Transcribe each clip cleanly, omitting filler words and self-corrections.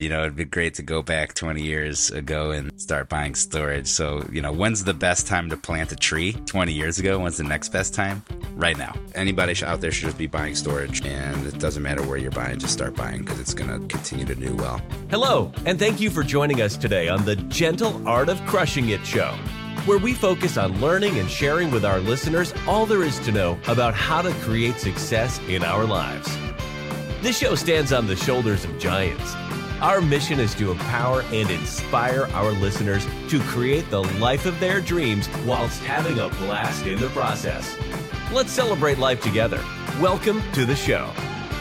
It'd be great to go back 20 years ago and start buying storage. So, when's the best time to plant a tree? 20 years ago. When's the next best time? Right now. Anybody out there should just be buying storage, and it doesn't matter where you're buying, just start buying because it's going to continue to do well. Hello, and thank you for joining us today on the Gentle Art of Crushing It show, where we focus on learning and sharing with our listeners all there is to know about how to create success in our lives. This show stands on the shoulders of giants. Our mission is to empower and inspire our listeners to create the life of their dreams whilst having a blast in the process. Let's celebrate life together. Welcome to the show.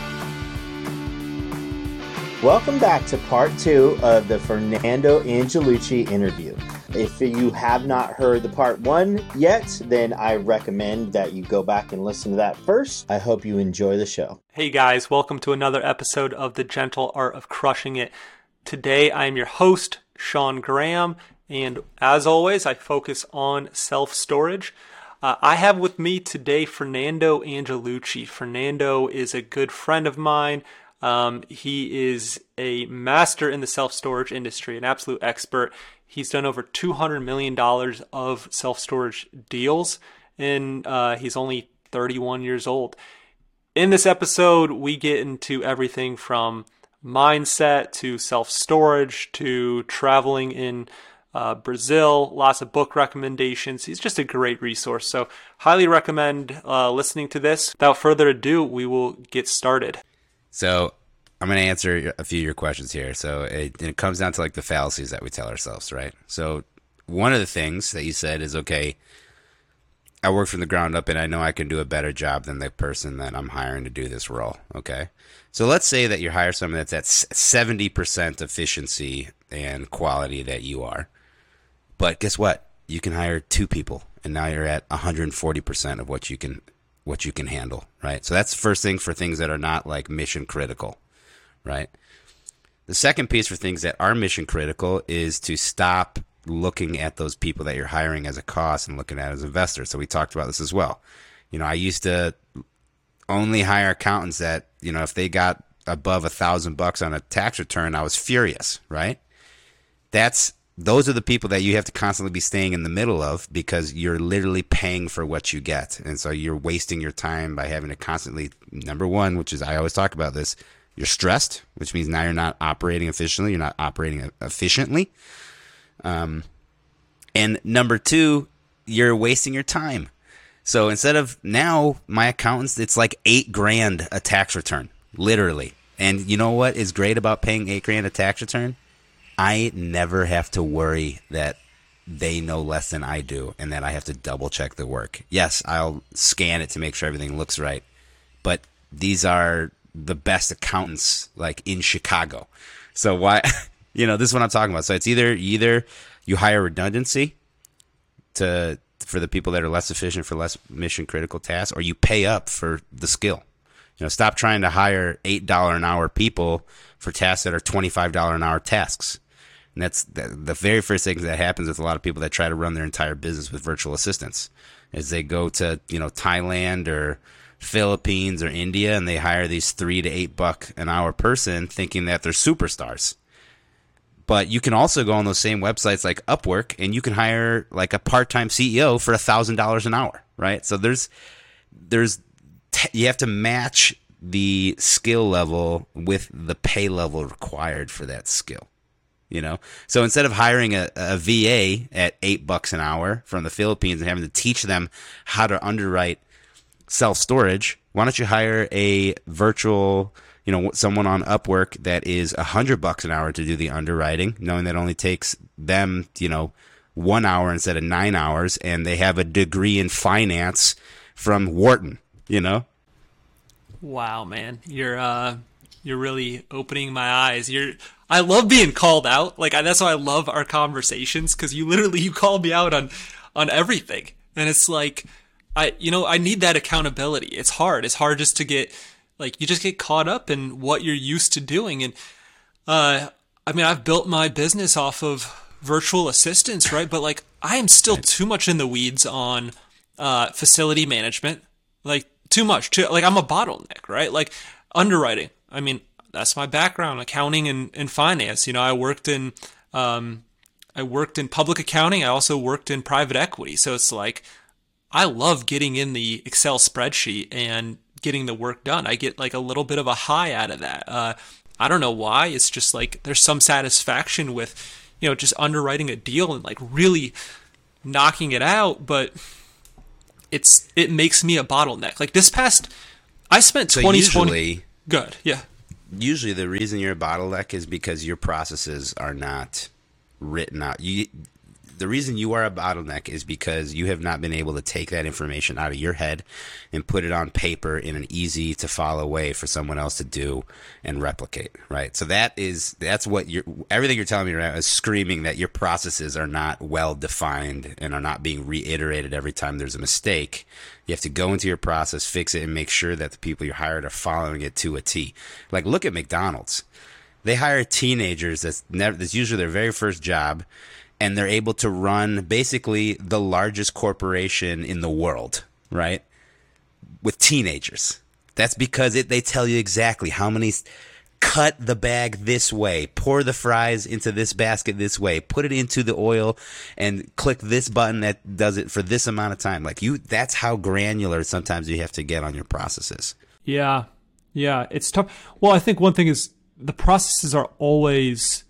Welcome back to part 2 of the Fernando Angelucci interview. If you have not heard the part 1 yet, then I recommend that you go back and listen to that first. I hope you enjoy the show. Hey guys, welcome to another episode of The Gentle Art of Crushing It. Today I am your host, Sean Graham, and as always, I focus on self-storage. I have with me today Fernando Angelucci. Fernando is a good friend of mine. He is a master in the self-storage industry, an absolute expert. He's done over $200 million of self-storage deals, and he's only 31 years old. In this episode, we get into everything from mindset to self-storage to traveling in Brazil, lots of book recommendations. He's just a great resource, so highly recommend listening to this. Without further ado, we will get started. So I'm going to answer a few of your questions here. So it comes down to like the fallacies that we tell ourselves, right? So one of the things that you said is, okay, I work from the ground up and I know I can do a better job than the person that I'm hiring to do this role. Okay. So let's say that you hire someone that's at 70% efficiency and quality that you are. But guess what? You can hire 2 people and now you're at 140% of what you can handle, right? So that's the first thing for things that are not like mission critical, right? The second piece for things that are mission critical is to stop looking at those people that you're hiring as a cost and looking at as investors. So we talked about this as well. I used to only hire accountants that, if they got above $1,000 on a tax return, I was furious, right? Those are the people that you have to constantly be staying in the middle of because you're literally paying for what you get. And so you're wasting your time by having to constantly, number one, which is, I always talk about this, you're stressed, which means now you're not operating efficiently. You're not operating efficiently. And number 2, you're wasting your time. So instead of now my accountants, it's like $8,000 a tax return, literally. And you know what is great about paying $8,000 a tax return? I never have to worry that they know less than I do and that I have to double check the work. Yes, I'll scan it to make sure everything looks right. But these are the best accountants like in Chicago. So why, this is what I'm talking about. So it's either you hire redundancy for the people that are less efficient for less mission critical tasks, or you pay up for the skill. Stop trying to hire $8 an hour people for tasks that are $25 an hour tasks. And that's the very first thing that happens with a lot of people that try to run their entire business with virtual assistants is they go to, Thailand or Philippines or India and they hire these $3 to $8 an hour person thinking that they're superstars. But you can also go on those same websites like Upwork and you can hire like a part-time CEO for $1,000 an hour, right? So you have to match the skill level with the pay level required for that skill. So instead of hiring a VA at $8 an hour from the Philippines and having to teach them how to underwrite self-storage, why don't you hire a virtual, someone on Upwork that is $100 an hour to do the underwriting, knowing that it only takes them, 1 hour instead of 9 hours, and they have a degree in finance from Wharton, Wow, man, you're really opening my eyes. I love being called out. That's why I love our conversations, because you call me out on everything, and it's like I need that accountability. It's hard. It's hard just to get you just get caught up in what you're used to doing, and I've built my business off of virtual assistants, right? But I am still too much in the weeds on facility management, too much. I'm a bottleneck, right? Underwriting. that's my background, accounting and finance. I worked in public accounting. I also worked in private equity. So it's like, I love getting in the Excel spreadsheet and getting the work done. I get like a little bit of a high out of that. I don't know why. It's just like there's some satisfaction with, just underwriting a deal and like really knocking it out. But it makes me a bottleneck. Like I spent 2020. Usually, good. Yeah. Usually the reason you're a bottleneck is because your processes are not written out. The reason you are a bottleneck is because you have not been able to take that information out of your head and put it on paper in an easy to follow way for someone else to do and replicate, right? So that's what everything you're telling me right now is screaming that your processes are not well defined and are not being reiterated every time there's a mistake. You have to go into your process, fix it, and make sure that the people you hired are following it to a T. Like, look at McDonald's. They hire teenagers that's usually their very first job, and they're able to run basically the largest corporation in the world, right? With teenagers. That's because they tell you exactly how many, cut the bag this way, pour the fries into this basket this way, put it into the oil, and click this button that does it for this amount of time. Like that's how granular sometimes you have to get on your processes. Yeah, it's tough. Well, I think one thing is the processes are always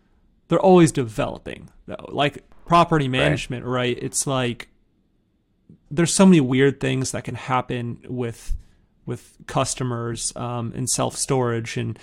developing, though. Like property management, right? It's like there's so many weird things that can happen with customers in self-storage, and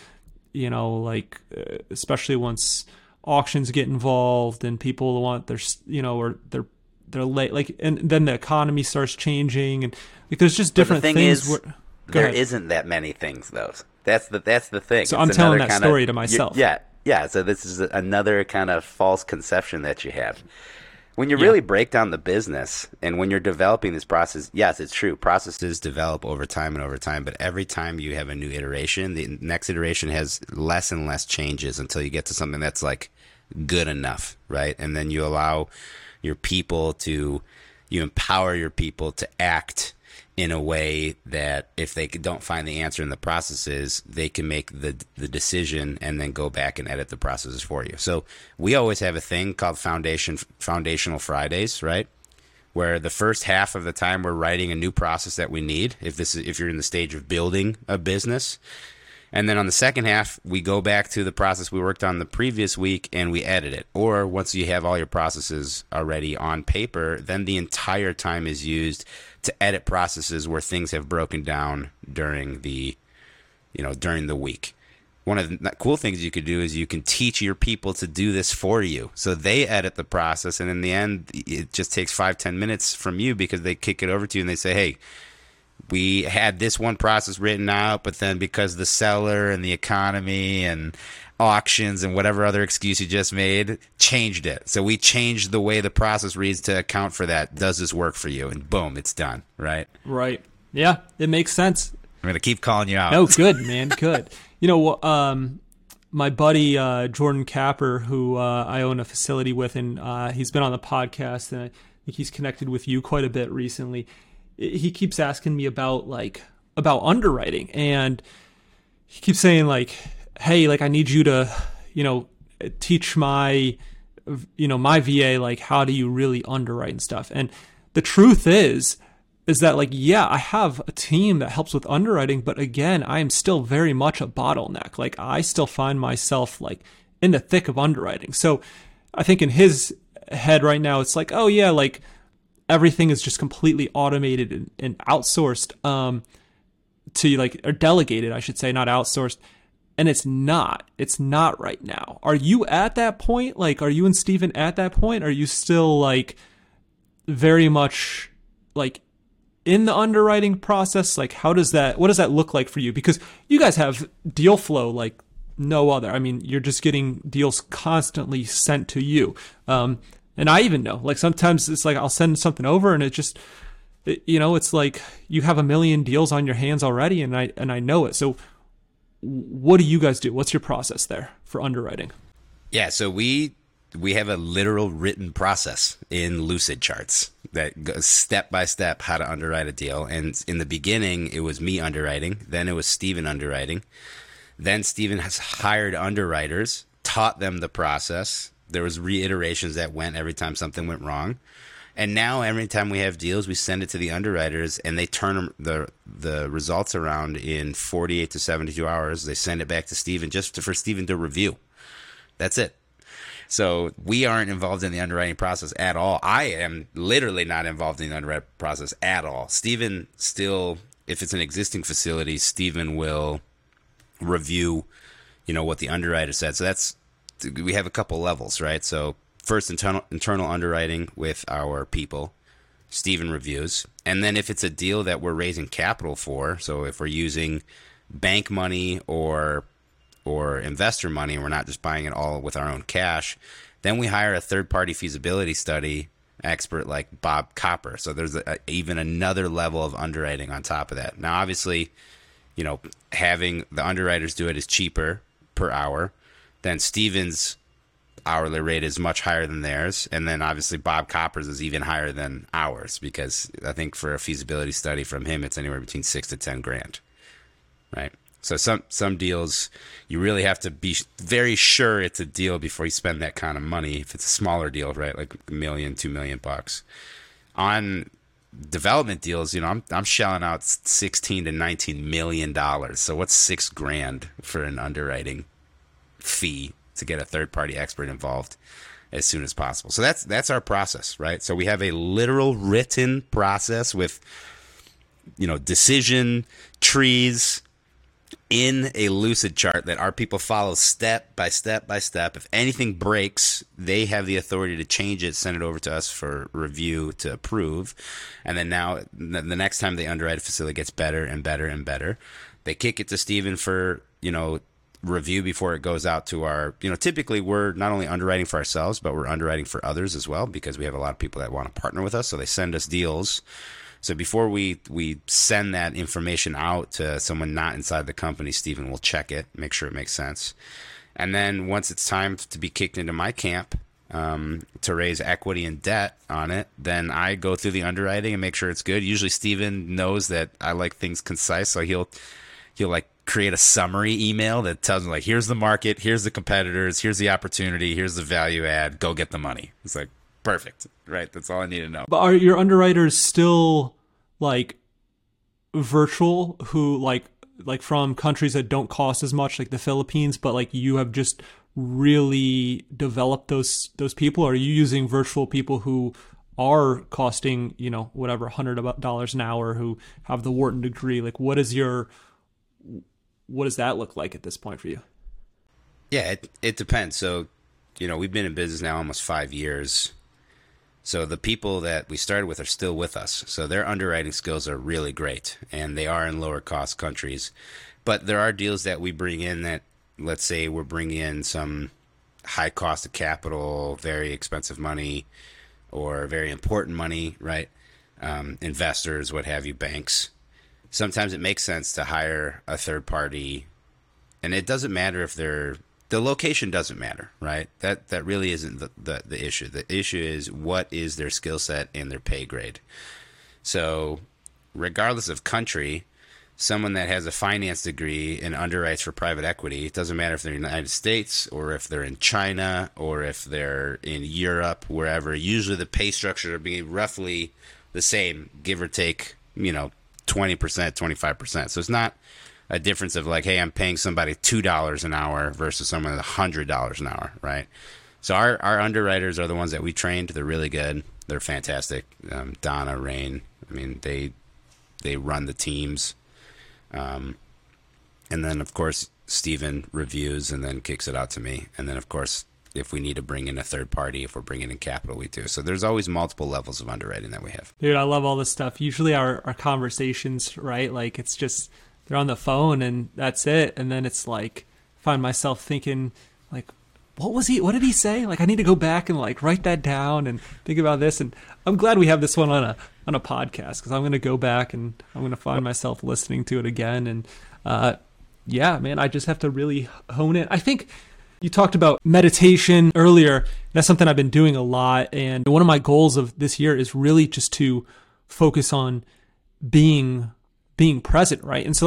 especially once auctions get involved and people want their or they're late, like, and then the economy starts changing, and like there's just different things. There isn't that many things, though. That's the thing. So I'm telling that story to myself. Yeah. So this is another kind of false conception that you have. When you really break down the business and when you're developing this process, yes, it's true. Processes develop over time, but every time you have a new iteration, the next iteration has less and less changes until you get to something that's like good enough, right? And then you allow your people you empower your people to act in a way that if they don't find the answer in the processes, they can make the decision and then go back and edit the processes for you. So we always have a thing called Foundational Fridays, right? Where the first half of the time we're writing a new process that we need, if you're in the stage of building a business. And then on the second half, we go back to the process we worked on the previous week and we edit it. Or once you have all your processes already on paper, then the entire time is used to edit processes where things have broken down during the week. One of the cool things you could do is you can teach your people to do this for you. So they edit the process, and in the end, it just takes 5-10 minutes from you because they kick it over to you and they say, hey, we had this one process written out, but then because the seller and the economy and auctions and whatever other excuse you just made changed it. So we changed the way the process reads to account for that. Does this work for you? And boom, it's done, right? Right. Yeah, it makes sense. I'm going to keep calling you out. No, good, man, good. My buddy Jordan Capper, who I own a facility with, and he's been on the podcast, and I think he's connected with you quite a bit recently. He keeps asking me about underwriting, and he keeps saying like, hey, like I need you to, teach my VA, like how do you really underwrite and stuff. And the truth is that like, yeah, I have a team that helps with underwriting, but again, I am still very much a bottleneck. Like I still find myself like in the thick of underwriting. So I think in his head right now, it's like, oh yeah, like everything is just completely automated and outsourced to like, or delegated, I should say, not outsourced. And it's not right now. Are you at that point? Like, are you and Steven at that point? Are you still like very much like in the underwriting process? Like, what does that look like for you? Because you guys have deal flow like no other. I mean, you're just getting deals constantly sent to you. And I even know, like sometimes it's like I'll send something over and it's like you have 1 million deals on your hands already, and I know it. So what do you guys do? What's your process there for underwriting? Yeah, so we have a literal written process in Lucid Charts that goes step by step how to underwrite a deal. And in the beginning, it was me underwriting. Then it was Steven underwriting. Then Steven has hired underwriters, taught them the process. There was reiterations that went every time something went wrong. And now every time we have deals, we send it to the underwriters, and they turn the results around in 48 to 72 hours. They send it back to Steven for Steven to review. That's it. So we aren't involved in the underwriting process at all. I am literally not involved in the underwriting process at all. Steven still, if it's an existing facility, Steven will review, what the underwriter said. So we have a couple levels, right? So first, internal underwriting with our people, Steven reviews. And then if it's a deal that we're raising capital for, so if we're using bank money or investor money and we're not just buying it all with our own cash, then we hire a third-party feasibility study expert like Bob Copper. So there's even another level of underwriting on top of that. Now, obviously, having the underwriters do it is cheaper per hour. Then Steven's hourly rate is much higher than theirs, and then obviously Bob Copper's is even higher than ours, because I think for a feasibility study from him, it's anywhere between $6,000 to $10,000, right? So some deals you really have to be very sure it's a deal before you spend that kind of money. If it's a smaller deal, right, like $1 million, $2 million bucks. On development deals, I'm shelling out $16 to $19 million. So what's $6,000 for an underwriting fee to get a third-party expert involved as soon as possible? So that's our process, right? So we have a literal written process with, decision trees in a Lucid chart that our people follow step by step by step. If anything breaks, they have the authority to change it, send it over to us for review to approve. And then now the next time they underwrite a facility gets better and better and better. They kick it to Steven for, review before it goes out to our, typically we're not only underwriting for ourselves, but we're underwriting for others as well, because we have a lot of people that want to partner with us. So they send us deals. So before we send that information out to someone not inside the company, Steven will check it, make sure it makes sense. And then once it's time to be kicked into my camp to raise equity and debt on it, then I go through the underwriting and make sure it's good. Usually Steven knows that I like things concise, so he'll like create a summary email that tells them, like, here's the market, here's the competitors, here's the opportunity, here's the value add, go get the money. It's like, perfect, right? That's all I need to know. But are your underwriters still like virtual, who like from countries that don't cost as much, like the Philippines, but like you have just really developed those people? Or are you using virtual people who are costing, whatever, $100 an hour, who have the Wharton degree? Like, what does that look like at this point for you? Yeah, it depends. So, we've been in business now almost 5 years. So the people that we started with are still with us. So their underwriting skills are really great, and they are in lower cost countries. But there are deals that we bring in that, let's say we're bringing in some high cost of capital, very expensive money, or very important money, right? Investors, what have you, banks. Sometimes it makes sense to hire a third party, and it doesn't matter if the location doesn't matter, right? That really isn't the issue. The issue is what is their skill set and their pay grade. So regardless of country, someone that has a finance degree and underwrites for private equity, it doesn't matter if they're in the United States or if they're in China or if they're in Europe, wherever. Usually the pay structure will be roughly the same, give or take, 20%, 25%. So it's not a difference of like, hey, I'm paying somebody $2 an hour versus someone at $100 an hour, right? So our underwriters are the ones that we trained. They're really good. They're fantastic. Donna, Rain, they run the teams. And then, of course, Steven reviews and then kicks it out to me. And then, of course, if we need to bring in a third party, if we're bringing in capital, we do. So there's always multiple levels of underwriting that we have. Dude, I love all this stuff. Usually our conversations, right? Like, it's just, they're on the phone and that's it. And then it's like, find myself thinking like, what did he say? Like, I need to go back and like write that down and think about this. And I'm glad we have this one on a podcast, because I'm going to go back and I'm going to find myself listening to it again. And yeah, man, I just have to really hone it. I think you talked about meditation earlier. That's something I've been doing a lot. And one of my goals of this year is really just to focus on being present, right? And so like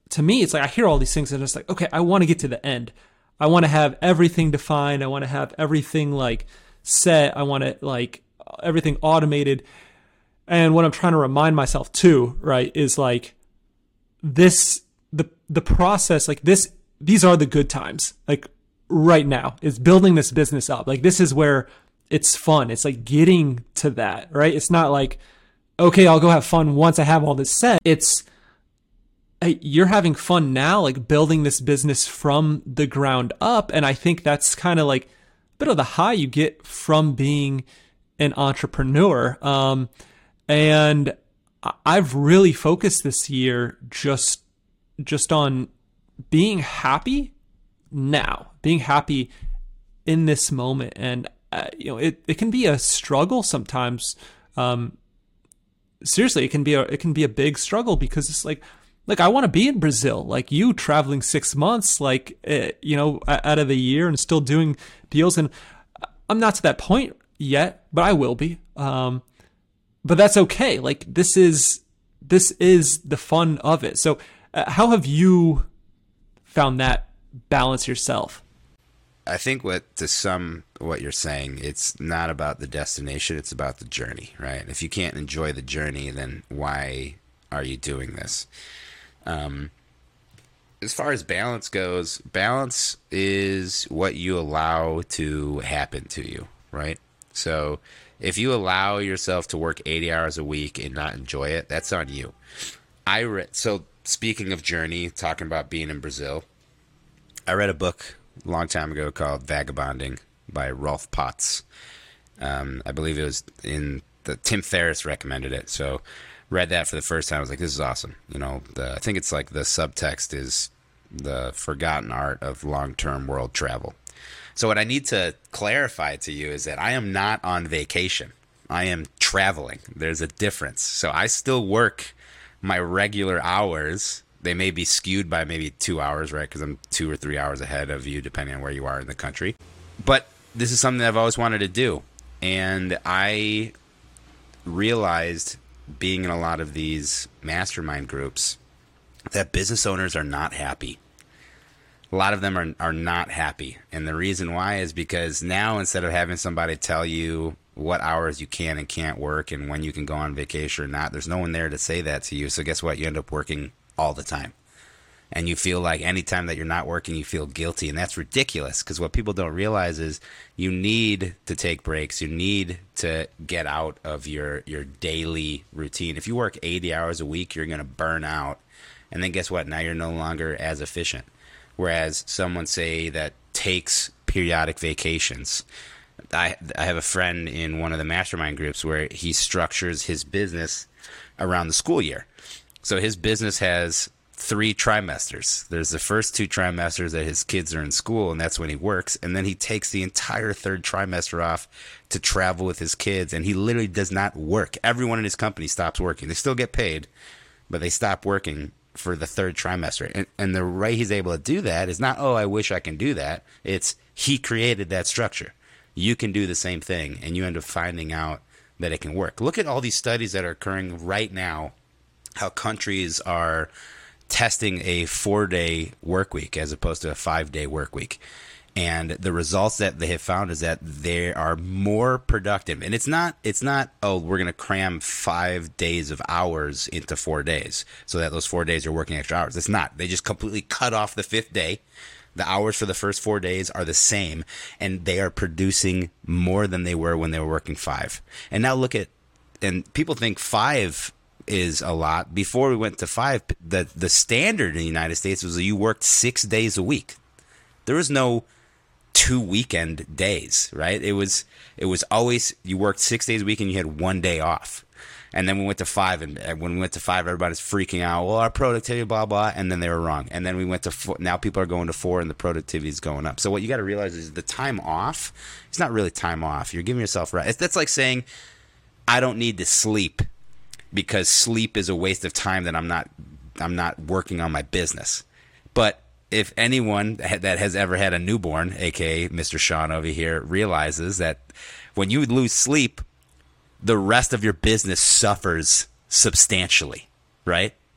to me, it's like I hear all these things and it's like, okay, I want to get to the end. I want to have everything defined. I want to have everything like set. I want to like everything automated. And what I'm trying to remind myself too, right, is like this, the process, like these are the good times. Like right now is building this business up. Like this is where it's fun. It's like getting to that, right? It's not like, okay, I'll go have fun once I have all this set. It's, hey, you're having fun now, like building this business from the ground up. And I think that's kind of like a bit of the high you get from being an entrepreneur. And I've really focused this year just on being happy now, being happy in this moment. And, it can be a struggle sometimes. Seriously, it can be a big struggle because it's like I want to be in Brazil, like you traveling 6 months, like, out of the year and still doing deals. And I'm not to that point yet, but I will be. But that's okay. Like this is the fun of it. So how have you found that balance yourself? I think to sum what you're saying, it's not about the destination, it's about the journey, right? If you can't enjoy the journey, then why are you doing this? As far as balance goes, balance is what you allow to happen to you, right? So if you allow yourself to work 80 hours a week and not enjoy it, that's on you. So speaking of journey, talking about being in Brazil, I read a book a long time ago called Vagabonding by Rolf Potts. I believe it was Tim Ferriss recommended it. So read that for the first time. I was like, this is awesome. I think it's like the subtext is the forgotten art of long-term world travel. So what I need to clarify to you is that I am not on vacation. I am traveling. There's a difference. So I still work my regular hours. They may be skewed by maybe 2 hours, right? Because I'm 2 or 3 hours ahead of you, depending on where you are in the country. But this is something that I've always wanted to do. And I realized, being in a lot of these mastermind groups, that business owners are not happy. A lot of them are not happy. And the reason why is because now, instead of having somebody tell you what hours you can and can't work and when you can go on vacation or not, there's no one there to say that to you. So guess what? You end up working all the time. And you feel like anytime that you're not working, you feel guilty. And that's ridiculous, because what people don't realize is you need to take breaks. You need to get out of your daily routine. If you work 80 hours a week, you're going to burn out. And then guess what? Now you're no longer as efficient. Whereas someone, say, that takes periodic vacations. I have a friend in one of the mastermind groups where he structures his business around the school year. So his business has 3 trimesters. There's the first 2 trimesters that his kids are in school, and that's when he works. And then he takes the entire 3rd trimester off to travel with his kids, and he literally does not work. Everyone in his company stops working. They still get paid, but they stop working for the 3rd trimester. And the way he's able to do that is not, oh, I wish I can do that. It's he created that structure. You can do the same thing, and you end up finding out that it can work. Look at all these studies that are occurring right now, how countries are testing a 4-day work week as opposed to a 5-day work week. And the results that they have found is that they are more productive. And it's not, oh, we're going to cram 5 days of hours into 4 days so that those 4 days are working extra hours. It's not. They just completely cut off the 5th day. The hours for the first 4 days are the same, and they are producing more than they were when they were working 5. And now look at, and people think 5 is a lot. Before we went to 5, the standard in the United States was that you worked 6 days a week. There was no 2 weekend days, right? It was always you worked 6 days a week and you had 1 day off. And then we went to 5, and when we went to 5, everybody's freaking out. Well, our productivity, blah, blah, and then they were wrong. And then we went to 4. Now people are going to 4, and the productivity is going up. So what you got to realize is the time off, it's not really time off. You're giving yourself rest. That's like saying, I don't need to sleep because sleep is a waste of time that I'm not working on my business. But if anyone that has ever had a newborn, aka Mr. Sean over here, realizes that when you lose sleep, the rest of your business suffers substantially, right?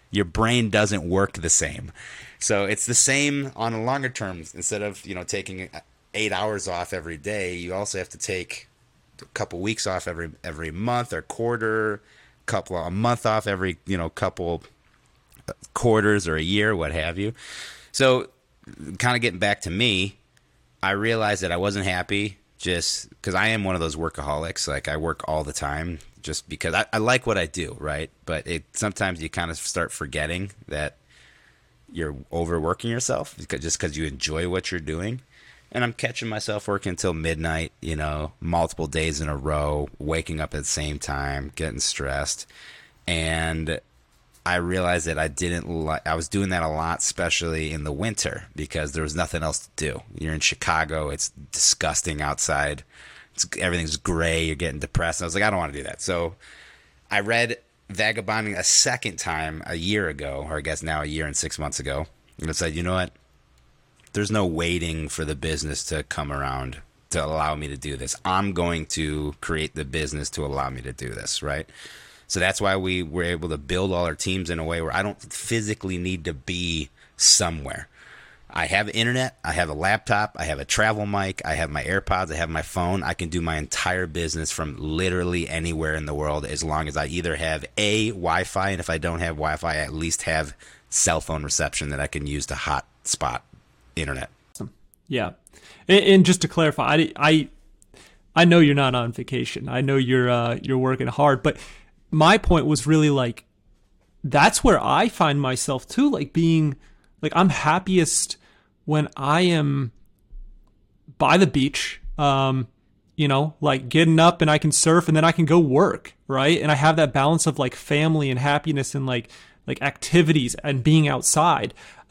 your brain doesn't work the same. So it's the same on a longer term. Instead of, taking 8 hours off every day, you also have to take a couple weeks off every month or quarter, a month off every, couple quarters or a year, what have you. So kind of getting back to me, I realized that I wasn't happy just because I am one of those workaholics. Like, I work all the time just because I like what I do, right? But sometimes you kind of start forgetting that you're overworking yourself just because you enjoy what you're doing. And I'm catching myself working until midnight, multiple days in a row, waking up at the same time, getting stressed. And I realized that I was doing that a lot, especially in the winter, because there was nothing else to do. You're in Chicago. It's disgusting outside. Everything's gray. You're getting depressed. And I was like, I don't want to do that. So I read Vagabonding a second time a year ago, or I guess now a year and 6 months ago. And it said, you know what? There's no waiting for the business to come around to allow me to do this. I'm going to create the business to allow me to do this, right? So that's why we were able to build all our teams in a way where I don't physically need to be somewhere. I have internet, I have a laptop, I have a travel mic, I have my AirPods, I have my phone. I can do my entire business from literally anywhere in the world, as long as I either have Wi-Fi, and if I don't have Wi-Fi, I at least have cell phone reception that I can use to hotspot internet. Yeah. And just to clarify, I know you're not on vacation. I know you're working hard, but my point was really like, that's where I find myself too, like being like, I'm happiest when I am by the beach, like getting up and I can surf and then I can go work, right? And I have that balance of like family and happiness and like activities and being outside.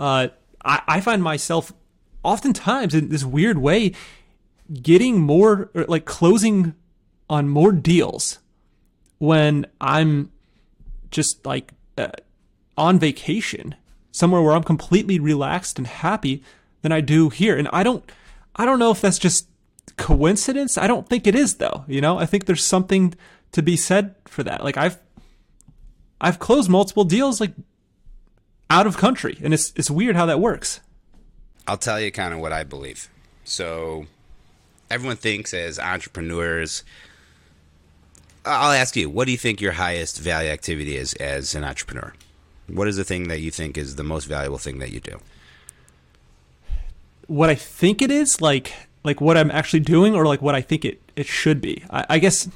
I find myself oftentimes in this weird way getting more, like closing on more deals when I'm just like on vacation somewhere where I'm completely relaxed and happy than I do here. And I don't know if that's just coincidence. I don't think it is though. I think there's something to be said for that. Like I've closed multiple deals like out of country, and it's weird how that works. I'll tell you kind of what I believe. So everyone thinks as entrepreneurs, I'll ask you, what do you think your highest value activity is as an entrepreneur? What is the thing that you think is the most valuable thing that you do? What I think it is, like what I'm actually doing, or like what I think it should be. I guess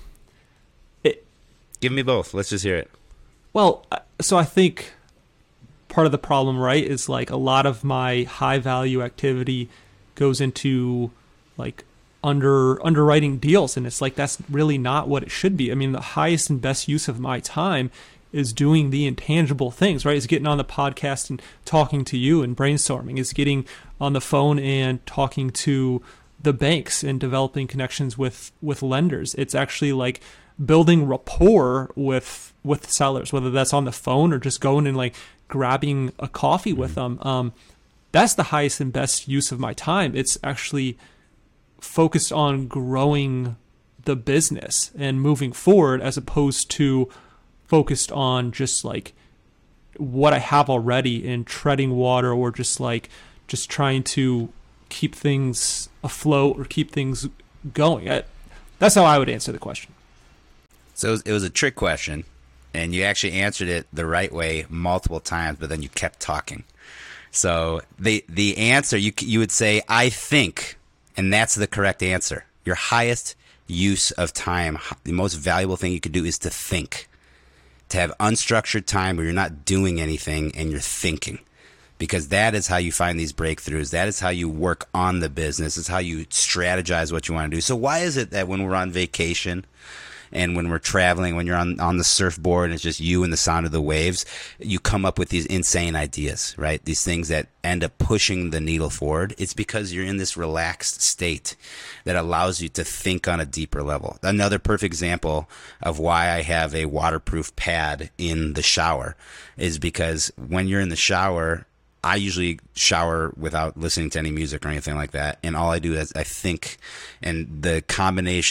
Give me both. Let's just hear it. Well, so I think part of the problem, right, is like a lot of my high value activity goes into like underwriting deals, and it's like that's really not what it should be. I mean, the highest and best use of my time is doing the intangible things, right? Is getting on the podcast and talking to you and brainstorming. Is getting on the phone and talking to the banks and developing connections with lenders. It's actually like building rapport with sellers, whether that's on the phone or just going and like grabbing a coffee with them. That's the highest and best use of my time. It's actually focused on growing the business and moving forward, as opposed to focused on just like what I have already and treading water, or just trying to keep things afloat or keep things going. That's how I would answer the question. So it was a trick question, and you actually answered it the right way multiple times, but then you kept talking. So the answer, you would say, I think, and that's the correct answer. Your highest use of time, the most valuable thing you could do is to think. To have unstructured time where you're not doing anything and you're thinking. Because that is how you find these breakthroughs. That is how you work on the business. It's how you strategize what you want to do. So why is it that when we're on vacation and when we're traveling, when you're on the surfboard and it's just you and the sound of the waves, you come up with these insane ideas, right? These things that end up pushing the needle forward. It's because you're in this relaxed state that allows you to think on a deeper level. Another perfect example of why I have a waterproof pad in the shower is because when you're in the shower, I usually shower without listening to any music or anything like that. And all I do is I think, and the combination of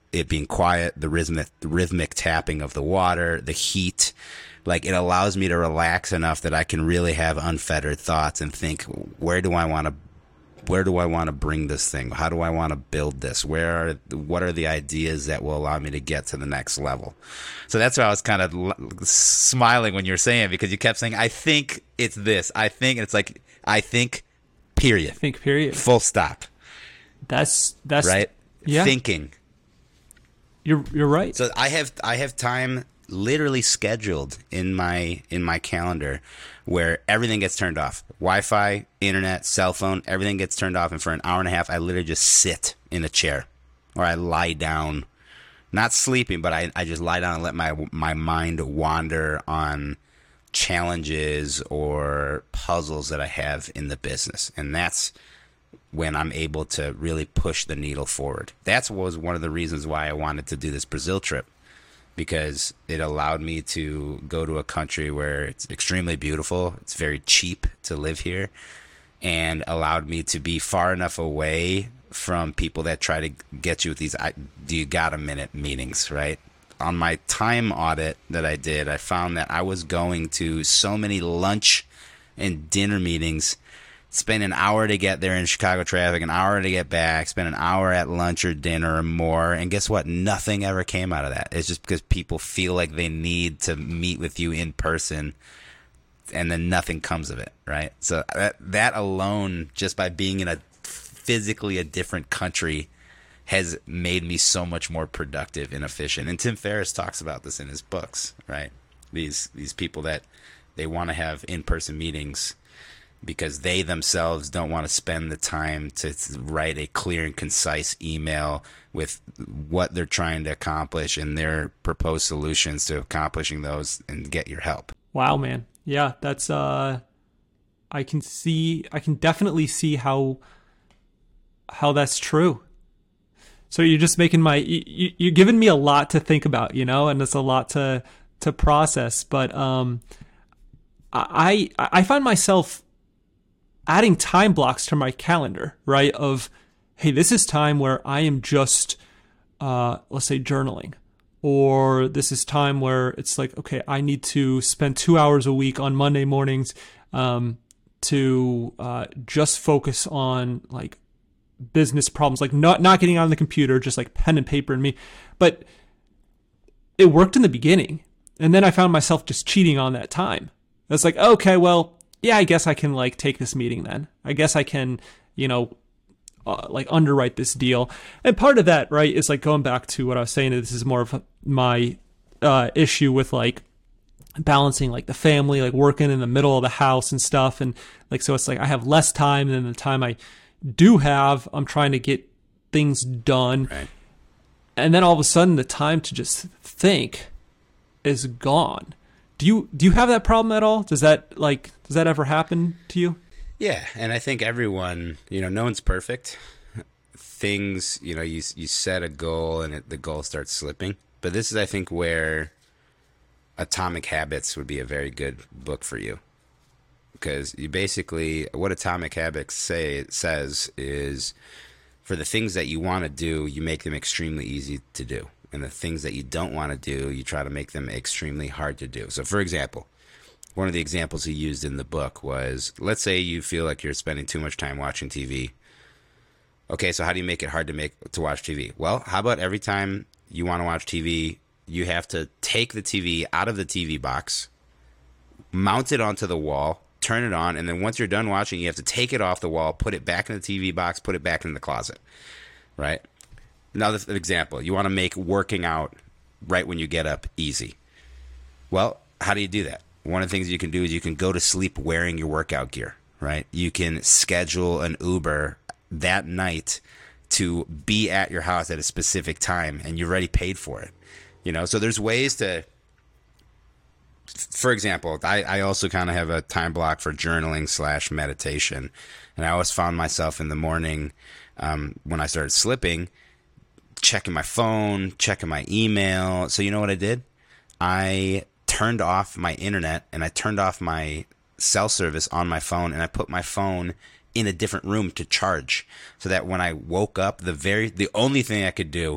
it being quiet, the rhythmic tapping of the water, the heat. Like, it allows me to relax enough that I can really have unfettered thoughts and think, where do I want to bring this thing? How do I want to build this? What are the ideas that will allow me to get to the next level? So that's why I was kind of smiling when you were saying it, because you kept saying, I think it's this. I think, and it's like, I think, period. Think, period. Full stop. That's right. Yeah. Thinking. You're right. So I have time literally scheduled in my calendar where everything gets turned off. Wi-Fi, internet, cell phone, everything gets turned off, and for an hour and a half I literally just sit in a chair, or I lie down, not sleeping, but I just lie down and let my mind wander on challenges or puzzles that I have in the business. And that's when I'm able to really push the needle forward. That was one of the reasons why I wanted to do this Brazil trip, because it allowed me to go to a country where it's extremely beautiful, it's very cheap to live here, and allowed me to be far enough away from people that try to get you with these do you got a minute meetings, right? On my time audit that I did, I found that I was going to so many lunch and dinner meetings, spend an hour to get there in Chicago traffic, an hour to get back, spend an hour at lunch or dinner or more, and guess what? Nothing ever came out of that. It's just because people feel like they need to meet with you in person, and then nothing comes of it, right? So that alone, just by being in physically a different country, has made me so much more productive and efficient. And Tim Ferriss talks about this in his books, right? These people that they want to have in-person meetings because they themselves don't want to spend the time to write a clear and concise email with what they're trying to accomplish and their proposed solutions to accomplishing those, and get your help. Wow, man. Yeah, that's I can definitely see how that's true. So you're just making you're giving me a lot to think about, and it's a lot to process. But I find myself adding time blocks to my calendar, right? Of, hey, this is time where I am just, let's say, journaling. Or this is time where it's like, okay, I need to spend 2 hours a week on Monday mornings to just focus on like business problems, like not getting on the computer, just like pen and paper and me. But it worked in the beginning. And then I found myself just cheating on that time. It's like, okay, well, yeah, I guess I can like take this meeting then. I guess I can, like underwrite this deal. And part of that, right, is like going back to what I was saying, this is more of my issue with like balancing like the family, like working in the middle of the house and stuff. And like, so it's like I have less time than the time I do have. I'm trying to get things done. Right. And then all of a sudden the time to just think is gone. Do you have that problem at all? Does that ever happen to you? Yeah, and I think everyone, no one's perfect. Things, you set a goal and the goal starts slipping. But this is, I think, where Atomic Habits would be a very good book for you. Because you basically, what Atomic Habits says is, for the things that you want to do, you make them extremely easy to do. And the things that you don't want to do, you try to make them extremely hard to do. So, for example, one of the examples he used in the book was, let's say you feel like you're spending too much time watching TV. Okay, so how do you make it hard to watch TV? Well, how about every time you want to watch TV, you have to take the TV out of the TV box, mount it onto the wall, turn it on, and then once you're done watching, you have to take it off the wall, put it back in the TV box, put it back in the closet, right? Another example, you want to make working out right when you get up easy. Well, how do you do that? One of the things you can do is you can go to sleep wearing your workout gear, right? You can schedule an Uber that night to be at your house at a specific time, and you've already paid for it. So there's ways to, for example, I also kind of have a time block for journaling / meditation. And I always found myself in the morning when I started slipping, checking my phone, checking my email. So you know what I did? I turned off my internet and I turned off my cell service on my phone, and I put my phone in a different room to charge, so that when I woke up, the only thing I could do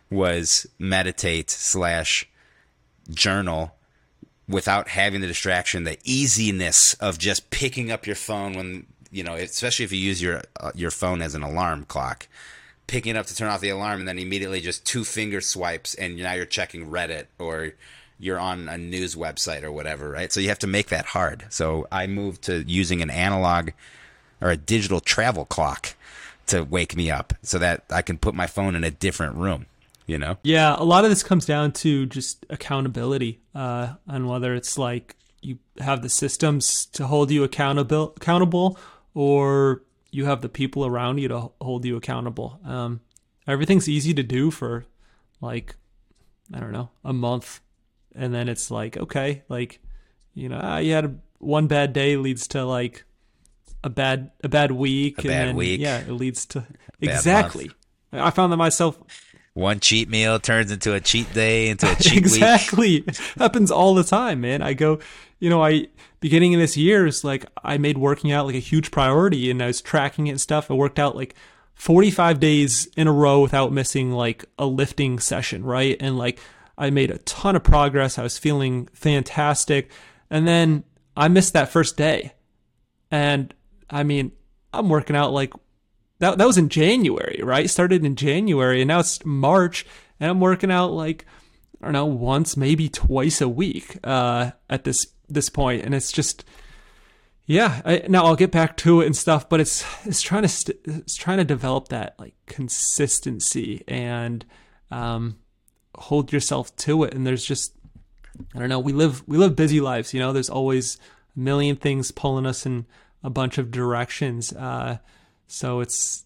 was meditate slash journal without having the distraction, the easiness of just picking up your phone when, especially if you use your phone as an alarm clock, picking it up to turn off the alarm and then immediately just 2 finger swipes and now you're checking Reddit or you're on a news website or whatever, right? So you have to make that hard. So I moved to using an analog or a digital travel clock to wake me up so that I can put my phone in a different room, Yeah, a lot of this comes down to just accountability, and whether it's like you have the systems to hold you accountable, or you have the people around you to hold you accountable. Everything's easy to do for like, I don't know, a month. And then it's like, okay, like, you had one bad day leads to like a bad week. Week. Yeah, it leads to exactly. I found that myself. One cheat meal turns into a cheat day, into a cheat exactly. Week. Happens all the time, man. I go, beginning of this year is like I made working out like a huge priority, and I was tracking it and stuff. I worked out like 45 days in a row without missing like a lifting session, right? And like I made a ton of progress. I was feeling fantastic. And then I missed that first day. And I mean, I'm working out like that was in January, right? Started in January and now it's March and I'm working out like, I don't know, once, maybe twice a week at this point. And it's just, now I'll get back to it and stuff, but it's trying to develop that like consistency and hold yourself to it. And there's just, I don't know, we live busy lives, there's always a million things pulling us in a bunch of directions. So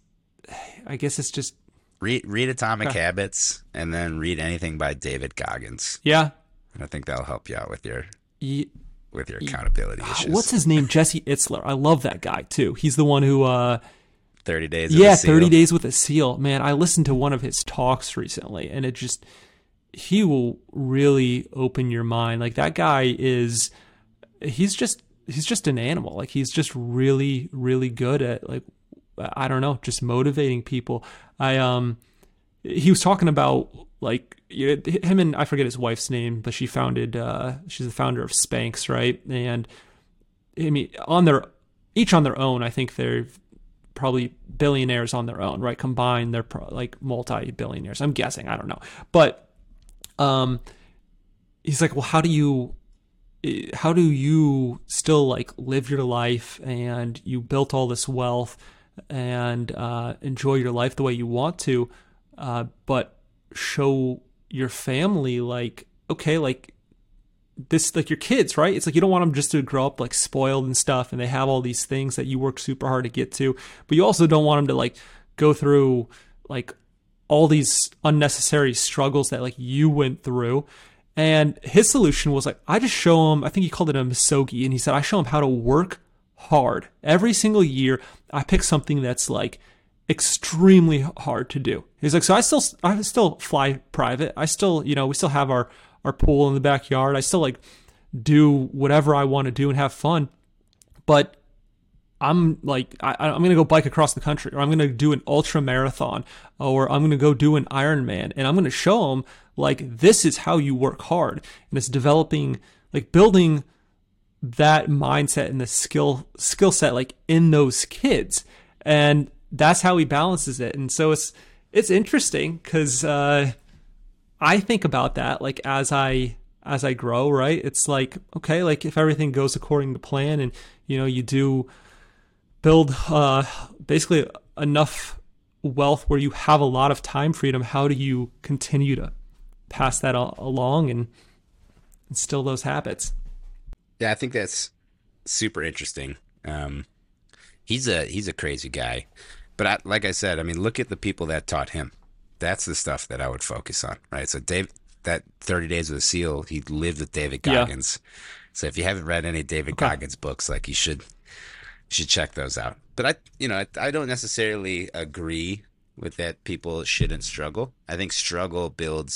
I guess it's just read Atomic Habits and then read anything by David Goggins. Yeah. And I think that'll help you out with your accountability issues. What's his name? Jesse Itzler. I love that guy too. He's the one who 30 Days with a Seal. 30 Days with a Seal. Man, I listened to one of his talks recently and he will really open your mind. Like that guy he's just an animal. Like he's just really, really good at like, I don't know, just motivating people. He was talking about like him and I forget his wife's name, but she's the founder of Spanx, right? And I mean, each on their own, I think they're probably billionaires on their own, right? Combined, they're like multi-billionaires. I'm guessing, I don't know, but he's like, well, how do you still like live your life and you built all this wealth and enjoy your life the way you want to, but show your family like, okay, like this, like your kids, right? It's like you don't want them just to grow up like spoiled and stuff and they have all these things that you work super hard to get to, but you also don't want them to like go through like all these unnecessary struggles that like you went through. And his solution was like, I just show him, I think he called it a misogi, and he said, I show him how to work hard. Every single year, I pick something that's like extremely hard to do. He's like, so I still fly private. I still, we still have our pool in the backyard. I still like do whatever I want to do and have fun. But I'm like, I'm going to go bike across the country, or I'm going to do an ultra marathon, or I'm going to go do an Ironman, and I'm going to show them like, this is how you work hard. And it's developing, like building that mindset and the skill set, like in those kids. And that's how he balances it. And so it's interesting because, I think about that, like as I grow, right? It's like, okay, like if everything goes according to plan and, you do build basically enough wealth where you have a lot of time freedom, how do you continue to pass that along and instill those habits? Yeah, I think that's super interesting. He's a crazy guy, but like I said, I mean, look at the people that taught him. That's the stuff that I would focus on, right? So that 30 Days with a Seal, he lived with David Goggins. Yeah. So if you haven't read any David Goggins books, like you should check those out. But I don't necessarily agree with that people shouldn't struggle. I think struggling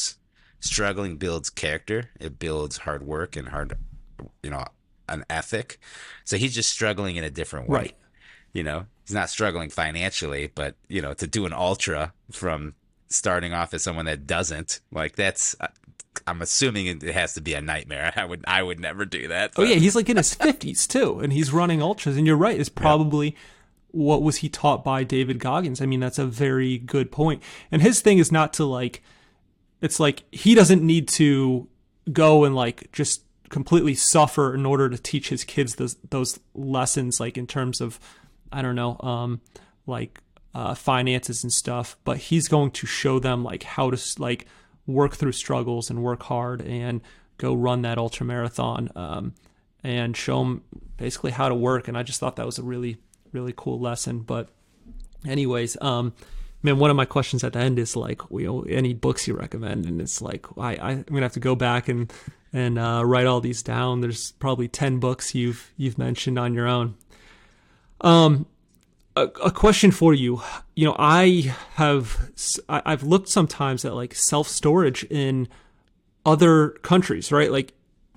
builds character. It builds hard work and an ethic. So he's just struggling in a different way. Right. He's not struggling financially, but to do an ultra from starting off as someone that doesn't. Like that's, I'm assuming it has to be a nightmare. I would never do that. But. Oh yeah, he's like in his 50s too, and he's running ultras. And you're right, it's probably what was he taught by David Goggins. I mean, that's a very good point. And his thing is not to like, it's like he doesn't need to go and like just completely suffer in order to teach his kids those lessons, like in terms of, I don't know, finances and stuff. But he's going to show them like how to like work through struggles and work hard and go run that ultra marathon, and show them basically how to work. And I just thought that was a really, really cool lesson. But anyways, man, one of my questions at the end is like, any books you recommend? And it's like, I'm gonna have to go back and write all these down. There's probably 10 books you've mentioned on your own. A question for you. I've looked sometimes at like self-storage in other countries, right? Like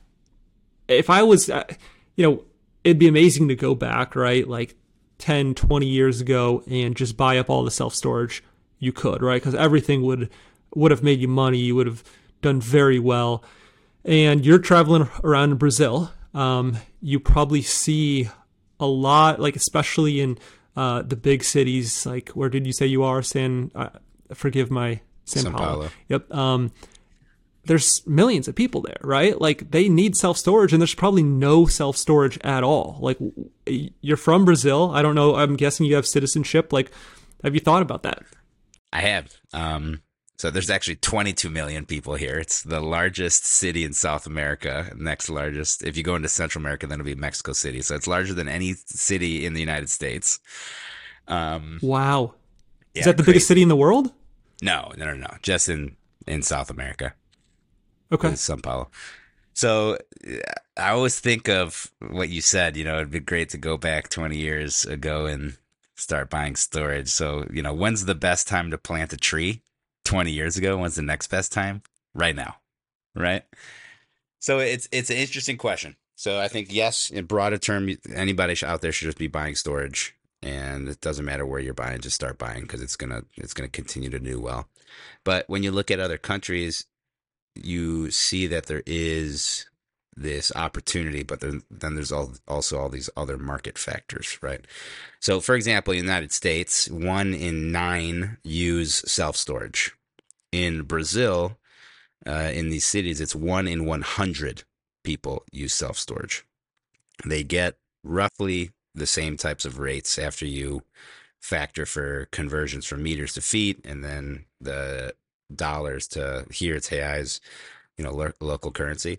if I was, it'd be amazing to go back, right? Like 10, 20 years ago and just buy up all the self-storage you could, right? Because everything would have made you money. You would have done very well. And you're traveling around in Brazil. You probably see a lot, like especially in the big cities, like where did you say you are? São Paulo. Yep. There's millions of people there, right? Like they need self-storage, and there's probably no self-storage at all. Like you're from Brazil. I don't know. I'm guessing you have citizenship. Like, have you thought about that? I have. So there's actually 22 million people here. It's the largest city in South America. Next largest. If you go into Central America, then it'll be Mexico City. So it's larger than any city in the United States. Wow. Is that the biggest city in the world? No. Just in South America. Okay. São Paulo. So I always think of what you said, it'd be great to go back 20 years ago and start buying storage. So, when's the best time to plant a tree? 20 years ago. When's the next best time? Right now. Right? So it's an interesting question. So I think, yes, in broader term, anybody out there should just be buying storage, and it doesn't matter where you're buying, just start buying because it's gonna continue to do well. But when you look at other countries, you see that there is this opportunity, but then there's also all these other market factors, right? So, for example, in the United States, 1 in 9 use self-storage. In Brazil, in these cities, it's 1 in 100 people use self-storage. They get roughly the same types of rates after you factor for conversions from meters to feet, and then the dollars to here it's reais, local currency.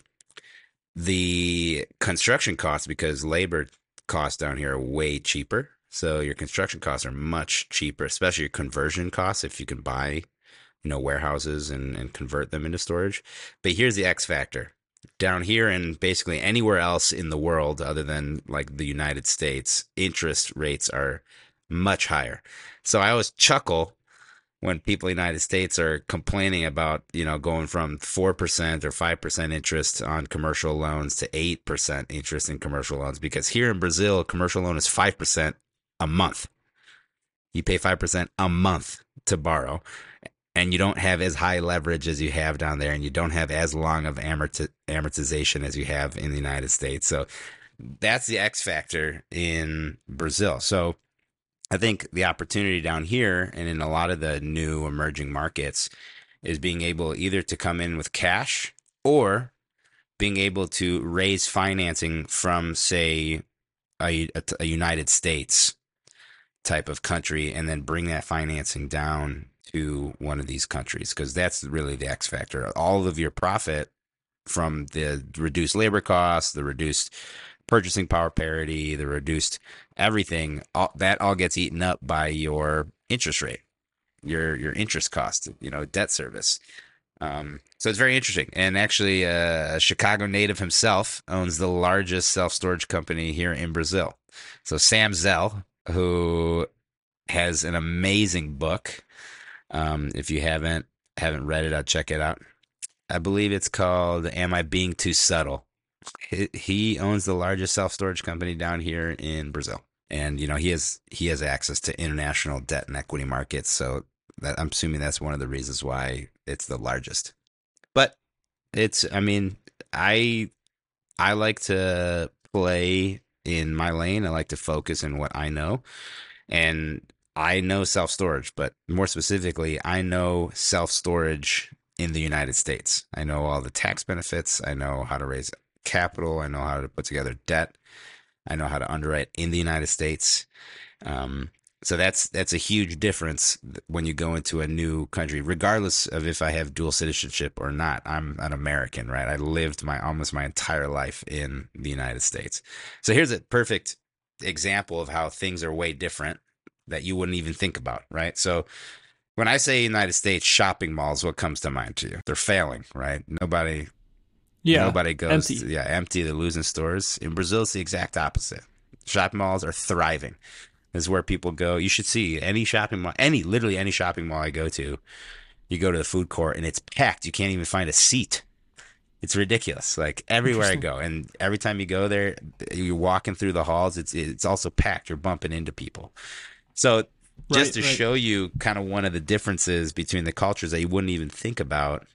The construction costs, because labor costs down here are way cheaper. So your construction costs are much cheaper, especially your conversion costs if you can buy, warehouses and convert them into storage. But here's the X factor. Down here and basically anywhere else in the world other than like the United States, interest rates are much higher. So I always chuckle when people in the United States are complaining about, going from 4% or 5% interest on commercial loans to 8% interest in commercial loans. Because here in Brazil, a commercial loan is 5% a month. You pay 5% a month to borrow, and you don't have as high leverage as you have down there, and you don't have as long of amortization as you have in the United States. So that's the X factor in Brazil. So I think the opportunity down here and in a lot of the new emerging markets is being able either to come in with cash or being able to raise financing from, say, a United States type of country and then bring that financing down to one of these countries, because that's really the X factor. All of your profit from the reduced labor costs, the reduced purchasing power parity, the reduced everything, that all gets eaten up by your interest rate, your interest cost, debt service. So it's very interesting. And actually, a Chicago native himself owns the largest self-storage company here in Brazil. So Sam Zell, who has an amazing book. If you haven't read it, I'll check it out. I believe it's called Am I Being Too Subtle? He owns the largest self-storage company down here in Brazil. And, he has access to international debt and equity markets. So I'm assuming that's one of the reasons why it's the largest. But I mean, I like to play in my lane. I like to focus in what I know. And I know self storage, but more specifically, I know self storage in the United States. I know all the tax benefits. I know how to raise capital. I know how to put together debt. I know how to underwrite in the United States. So that's a huge difference when you go into a new country, regardless of if I have dual citizenship or not. I'm an American, right? I lived almost my entire life in the United States. So here's a perfect example of how things are way different that you wouldn't even think about, right? So when I say United States shopping malls, what comes to mind to you? They're failing, right? Nobody goes empty. Empty. They're losing stores. In Brazil, it's the exact opposite. Shopping malls are thriving. This is where people go. You should see any shopping mall, literally any shopping mall I go to. You go to the food court and it's packed. You can't even find a seat. It's ridiculous. Like everywhere I go, and every time you go there, you're walking through the halls. It's also packed. You're bumping into people. So just to show you kind of one of the differences between the cultures that you wouldn't even think about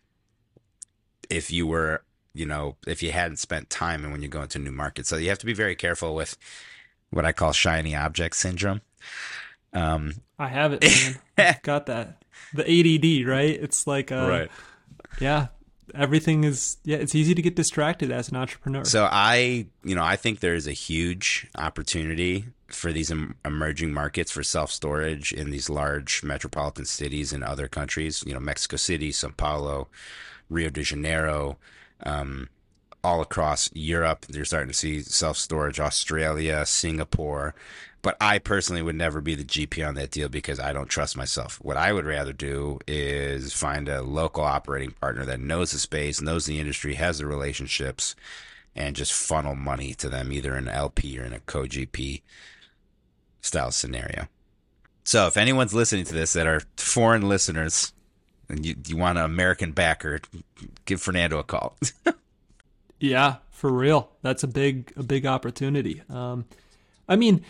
if you were, if you hadn't spent time and when you go into new markets. So you have to be very careful with what I call shiny object syndrome. I have it, man. Got that. The ADD, right? It's like, right. Yeah, everything is, it's easy to get distracted as an entrepreneur. So I think there is a huge opportunity for these emerging markets for self-storage in these large metropolitan cities in other countries, Mexico City, Sao Paulo, Rio de Janeiro, all across Europe. You're starting to see self-storage, Australia, Singapore. But I personally would never be the GP on that deal because I don't trust myself. What I would rather do is find a local operating partner that knows the space, knows the industry, has the relationships, and just funnel money to them either in an LP or in a co-GP style scenario. So if anyone's listening to this that are foreign listeners and you want an American backer, give Fernando a call. Yeah, for real. That's a big opportunity. I mean,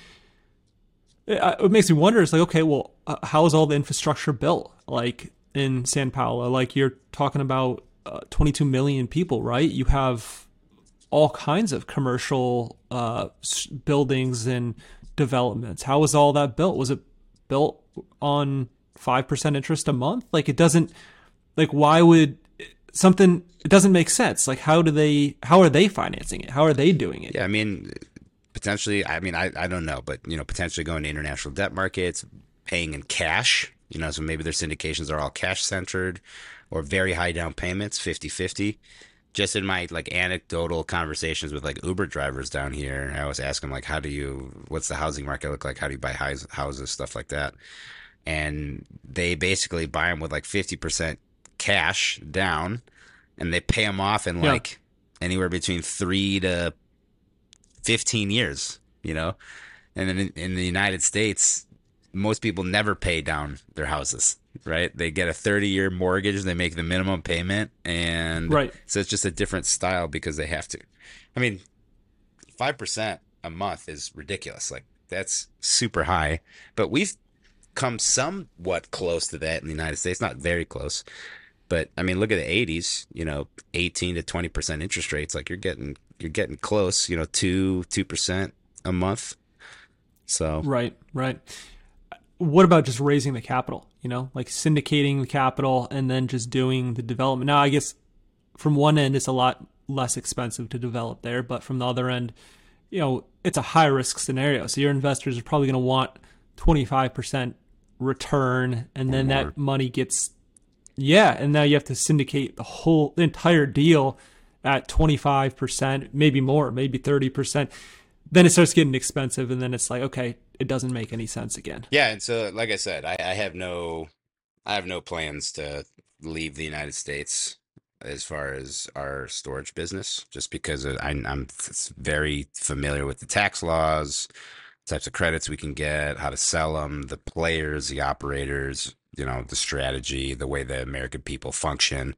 it makes me wonder. It's like, okay, well, how is all the infrastructure built? Like in Sao Paulo, like you're talking about 22 million people, right? You have all kinds of commercial buildings and developments. How was all that built? Was it built on 5% interest a month? Like it doesn't, like why would something, it doesn't make sense. Like how are they financing it? How are they doing it? Yeah, I mean, potentially, I don't know, but, potentially going to international debt markets, paying in cash, so maybe their syndications are all cash centered or very high down payments, 50-50. Just in my anecdotal conversations with Uber drivers down here, I always ask them what's the housing market look like? How do you buy houses, stuff like that. And they basically buy them with 50% cash down and they pay them off in anywhere between 3 to 15 years, and then in the United States, most people never pay down their houses, right? They get a 30-year mortgage, they make the minimum payment, and so it's just a different style because they have to. I mean, 5% a month is ridiculous. That's super high, but we've come somewhat close to that in the United States, not very close. But I mean, look at the 80s, 18 to 20% interest rates. You're getting close, 2% a month. So right. What about just raising the capital? Syndicating the capital and then just doing the development. Now, I guess from one end, it's a lot less expensive to develop there, but from the other end, it's a high risk scenario. So your investors are probably going to want 25% return, and then that money gets. Yeah, and now you have to syndicate the entire deal at 25%, maybe more, maybe 30%. Then it starts getting expensive, and then it's like, okay, it doesn't make any sense again. Yeah, and so like I said, I have no plans to leave the United States as far as our storage business, just because I'm very familiar with the tax laws, types of credits we can get, how to sell them, the players, the operators, the strategy, the way the American people function.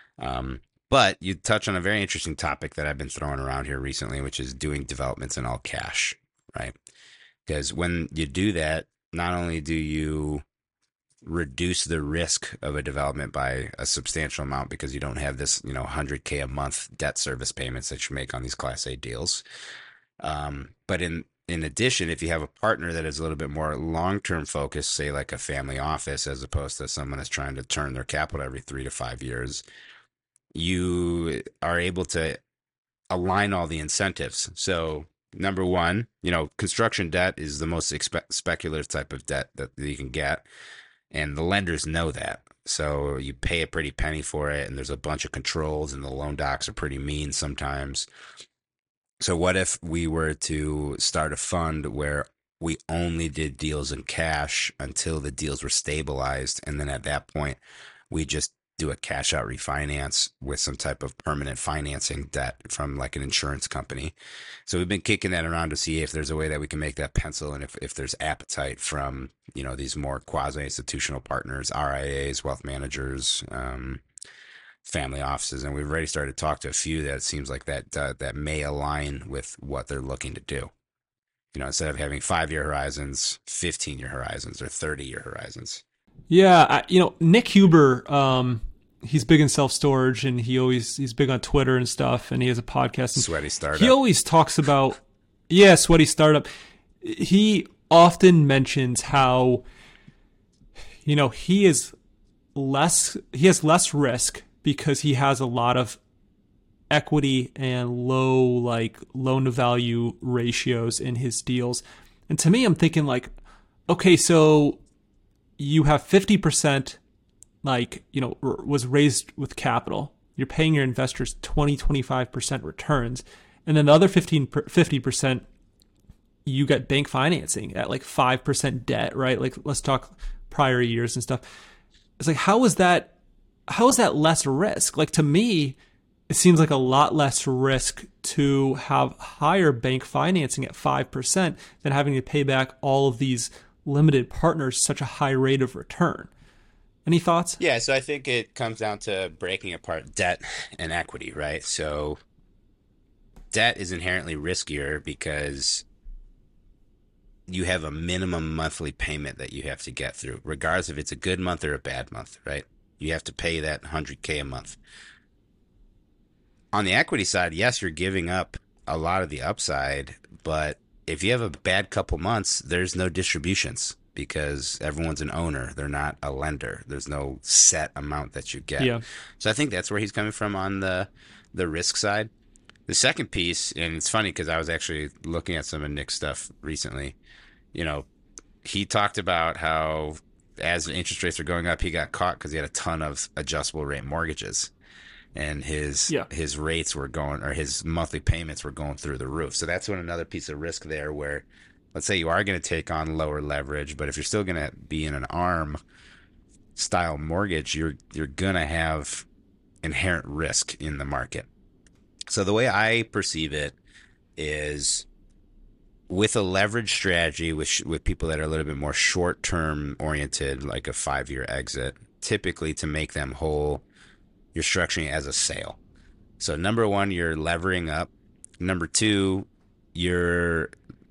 But you touch on a very interesting topic that I've been throwing around here recently, which is doing developments in all cash, right? Because when you do that, not only do you reduce the risk of a development by a substantial amount because you don't have this, $100K a month debt service payments that you make on these Class A deals. But in addition, if you have a partner that is a little bit more long-term focused, say like a family office, as opposed to someone that's trying to turn their capital every 3 to 5 years, you are able to align all the incentives. So number one, construction debt is the most speculative type of debt that you can get. And the lenders know that. So you pay a pretty penny for it, and there's a bunch of controls, and the loan docs are pretty mean sometimes. So what if we were to start a fund where we only did deals in cash until the deals were stabilized, and then at that point, we just do a cash out refinance with some type of permanent financing debt from like an insurance company. So we've been kicking that around to see if there's a way that we can make that pencil, and if there's appetite from, these more quasi-institutional partners, RIAs, wealth managers, family offices. And we've already started to talk to a few that it seems like that may align with what they're looking to do. Instead of having 5-year horizons, 15-year horizons or 30-year horizons. Yeah. Nick Huber, he's big in self-storage, and he's big on Twitter and stuff, and he has a podcast. And Sweaty Startup. He always talks about, Sweaty Startup. He often mentions how, he has less risk because he has a lot of equity and low loan to value ratios in his deals. And to me, I'm thinking like, okay, so you have 50%, was raised with capital. You're paying your investors 25% returns. And then the other 50%, you get bank financing at 5% debt, right? Let's talk prior years and stuff. It's like, how is that less risk? To me, it seems like a lot less risk to have higher bank financing at 5% than having to pay back all of these limited partners such a high rate of return. Any thoughts? Yeah, so I think it comes down to breaking apart debt and equity, right? So debt is inherently riskier because you have a minimum monthly payment that you have to get through, regardless if it's a good month or a bad month, right? You have to pay that $100K a month. On the equity side, yes, you're giving up a lot of the upside, but if you have a bad couple months, there's no distributions because everyone's an owner. They're not a lender. There's no set amount that you get. Yeah. So I think that's where he's coming from on the risk side. The second piece, and it's funny because I was actually looking at some of Nick's stuff recently. He talked about how as the interest rates are going up, he got caught because he had a ton of adjustable rate mortgages. And his rates were going, or his monthly payments were going through the roof. So that's when another piece of risk there where, let's say you are going to take on lower leverage, but if you're still going to be in an ARM style mortgage, you're going to have inherent risk in the market. So the way I perceive it is with a leverage strategy with people that are a little bit more short-term oriented, like a 5-year exit, typically to make them whole, you're structuring it as a sale. So number one, you're levering up. Number two, you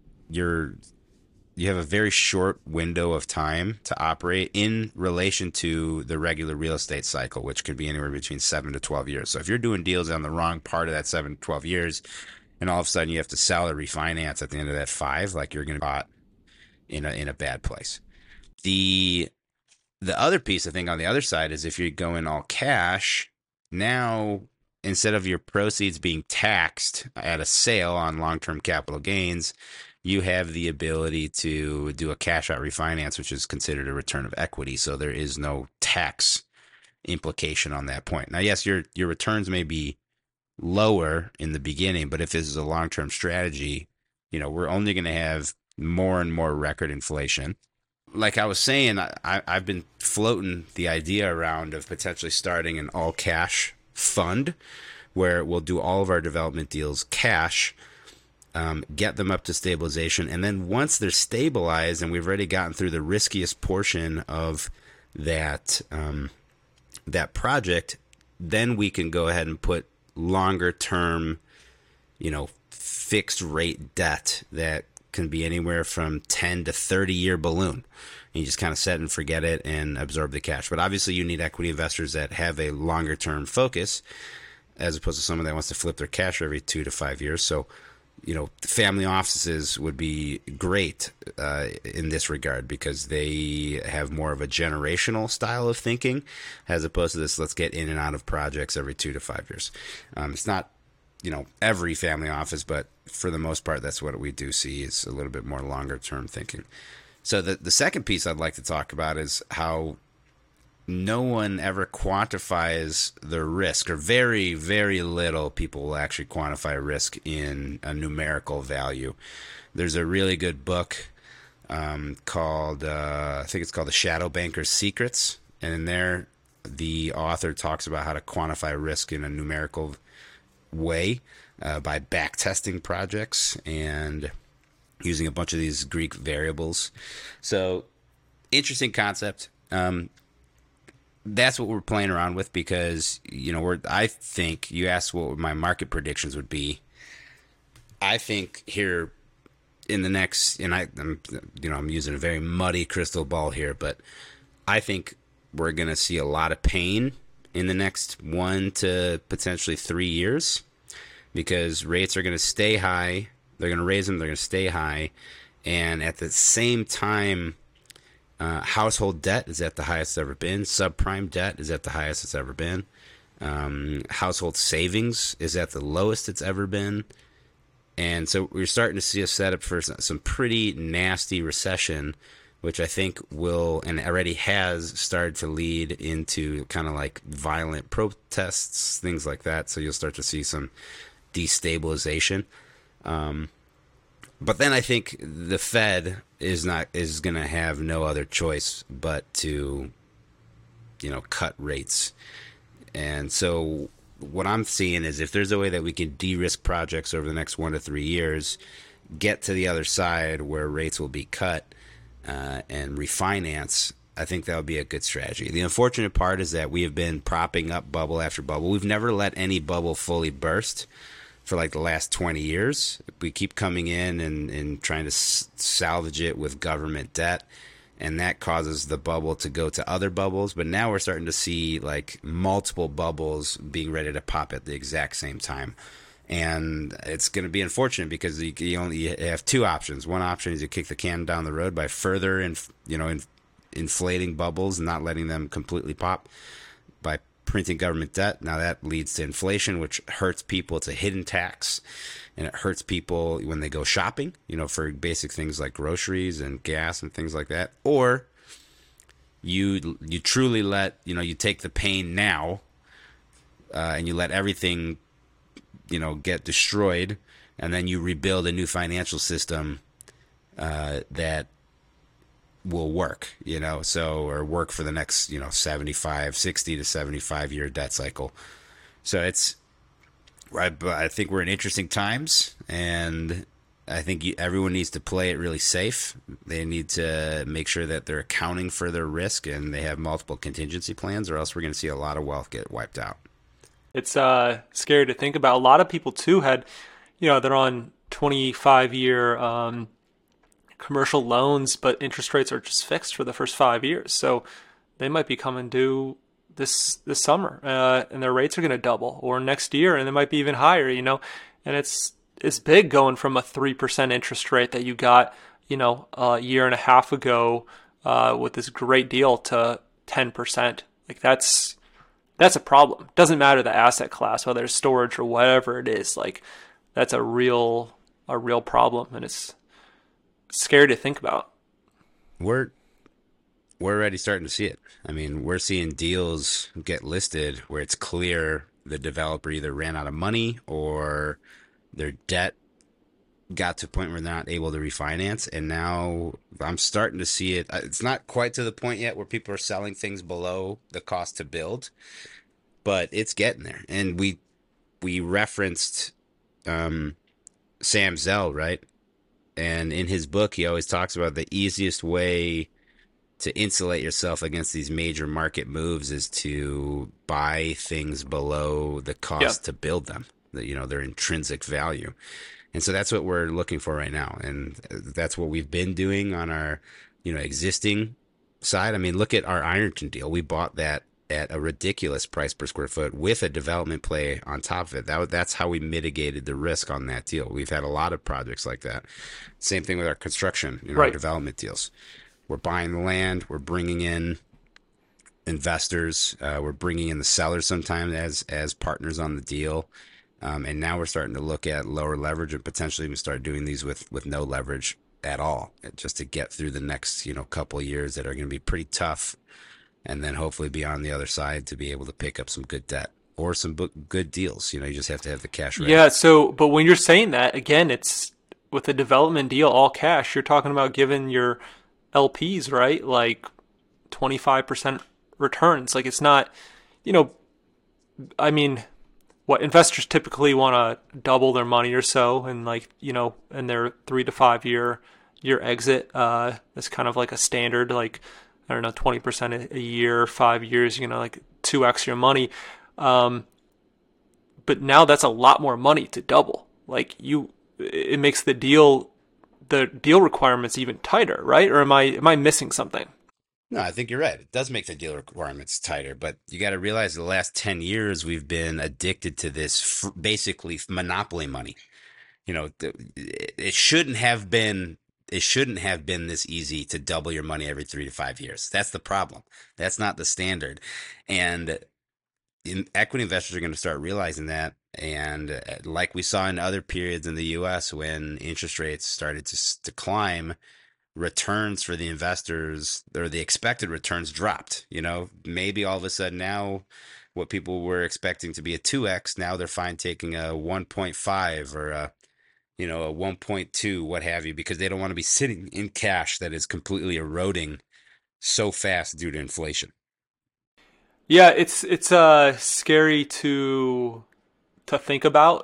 have a very short window of time to operate in relation to the regular real estate cycle, which could be anywhere between 7 to 12 years. So if you're doing deals on the wrong part of that 7 to 12 years, and all of a sudden you have to sell or refinance at the end of that 5, you're going to be caught in a bad place. The other piece, I think, on the other side is if you're going all cash, now instead of your proceeds being taxed at a sale on long-term capital gains, you have the ability to do a cash out refinance, which is considered a return of equity. So there is no tax implication on that point. Now, yes, your returns may be lower in the beginning, but if this is a long-term strategy, we're only going to have more and more record inflation. Like I was saying, I've been floating the idea around of potentially starting an all-cash fund where we'll do all of our development deals cash, get them up to stabilization, and then once they're stabilized and we've already gotten through the riskiest portion of that project, then we can go ahead and put longer-term, fixed-rate debt that can be anywhere from 10 to 30-year balloon. and you just kind of set and forget it and absorb the cash. But obviously you need equity investors that have a longer term focus, as opposed to someone that wants to flip their cash every 2 to 5 years. So, family offices would be great in this regard, because they have more of a generational style of thinking, as opposed to this, let's get in and out of projects every 2 to 5 years. It's not, every family office, but for the most part, that's what we do see, is a little bit more longer term thinking. So the second piece I'd like to talk about is how no one ever quantifies the risk, or very, very little people will actually quantify risk in a numerical value. There's a really good book called, I think it's called The Shadow Banker's Secrets. And in there, the author talks about how to quantify risk in a numerical way by backtesting projects and using a bunch of these Greek variables. So, interesting concept. That's what we're playing around with, because I think you asked what my market predictions would be. I think here in the next, and I'm using a very muddy crystal ball here, but I think we're going to see a lot of pain in the next 1 to potentially 3 years, because rates are going to stay high. They're going to raise them. They're going to stay high, and at the same time, household debt is at the highest it's ever been. Subprime debt is at the highest it's ever been. Household savings is at the lowest it's ever been. And so we're starting to see a setup for some pretty nasty recession, which I think will, and already has, started to lead into kind of like violent protests, things like that. So you'll start to see some destabilization. But then I think the Fed is going to have no other choice but to, cut rates. And so what I'm seeing is, if there's a way that we can de-risk projects over the next 1 to 3 years, get to the other side where rates will be cut and refinance, I think that would be a good strategy. The unfortunate part is that we have been propping up bubble after bubble. We've never let any bubble fully burst for like the last 20 years. We keep coming in and trying to salvage it with government debt, and that causes the bubble to go to other bubbles. But now we're starting to see like multiple bubbles being ready to pop at the exact same time. And it's going to be unfortunate, because you only have two options. One option is you kick the can down the road by further inflating bubbles and not letting them completely pop by printing government debt. Now that leads to inflation, which hurts people. It's a hidden tax, and it hurts people when they go shopping, for basic things like groceries and gas and things like that. Or you truly let, you take the pain now, and you let everything, get destroyed, and then you rebuild a new financial system that will work, or work for the next, 60 to 75 year debt cycle. So I think we're in interesting times, and I think everyone needs to play it really safe. They need to make sure that they're accounting for their risk and they have multiple contingency plans, or else we're going to see a lot of wealth get wiped out. It's scary to think about. A lot of people too had, they're on 25-year commercial loans, but interest rates are just fixed for the first 5 years. So they might be coming due this summer, and their rates are going to double, or next year, and they might be even higher, and it's big going from a 3% interest rate that you got, a year and a half ago with this great deal to 10%. Like that's a problem. Doesn't matter the asset class, whether it's storage or whatever it is. Like that's a real problem, and it's scary to think about. We're already starting to see it. I mean, we're seeing deals get listed where it's clear the developer either ran out of money or their debt got to a point where they're not able to refinance. And now I'm starting to see it. It's not quite to the point yet where people are selling things below the cost to build, but it's getting there. And we referenced Sam Zell, right? And in his book, he always talks about the easiest way to insulate yourself against these major market moves is to buy things below the cost to build them, their intrinsic value. And so that's what we're looking for right now. And that's what we've been doing on our, existing side, I mean, look at our Ironton deal. We bought that at a ridiculous price per square foot with a development play on top of it. That's how we mitigated the risk on that deal. We've had a lot of projects like that. Same thing with our construction, our Right. development deals. We're buying the land, we're bringing in investors, we're bringing in the sellers sometimes as partners on the deal. And now we're starting to look at lower leverage and potentially even start doing these with no leverage at all, just to get through the next, couple of years that are going to be pretty tough, and then hopefully be on the other side to be able to pick up some good debt or some good deals. You just have to have the cash ready. Yeah. So, but when you're saying that, again, it's with a development deal, all cash, you're talking about giving your LPs, right? Like 25% returns. Like it's not, I mean, what investors typically want to double their money or so, and like, in their 3 to 5 year exit, that's kind of like a standard, like, I don't know, 20% a year, 5 years, like 2x your money. But now that's a lot more money to double. Like it makes the deal requirements even tighter, right? Or am I missing something? No, I think you're right. It does make the deal requirements tighter, but you got to realize the last 10 years we've been addicted to this basically monopoly money. It shouldn't have been this easy to double your money every 3 to 5 years. That's the problem. That's not the standard. And equity investors are going to start realizing that. And like we saw in other periods in the US when interest rates started to climb, returns for the investors, or the expected returns, dropped. Maybe all of a sudden now what people were expecting to be a 2x, now they're fine taking a 1.5 or a 1.2, what have you, because they don't want to be sitting in cash that is completely eroding so fast due to inflation. Yeah, it's scary to think about,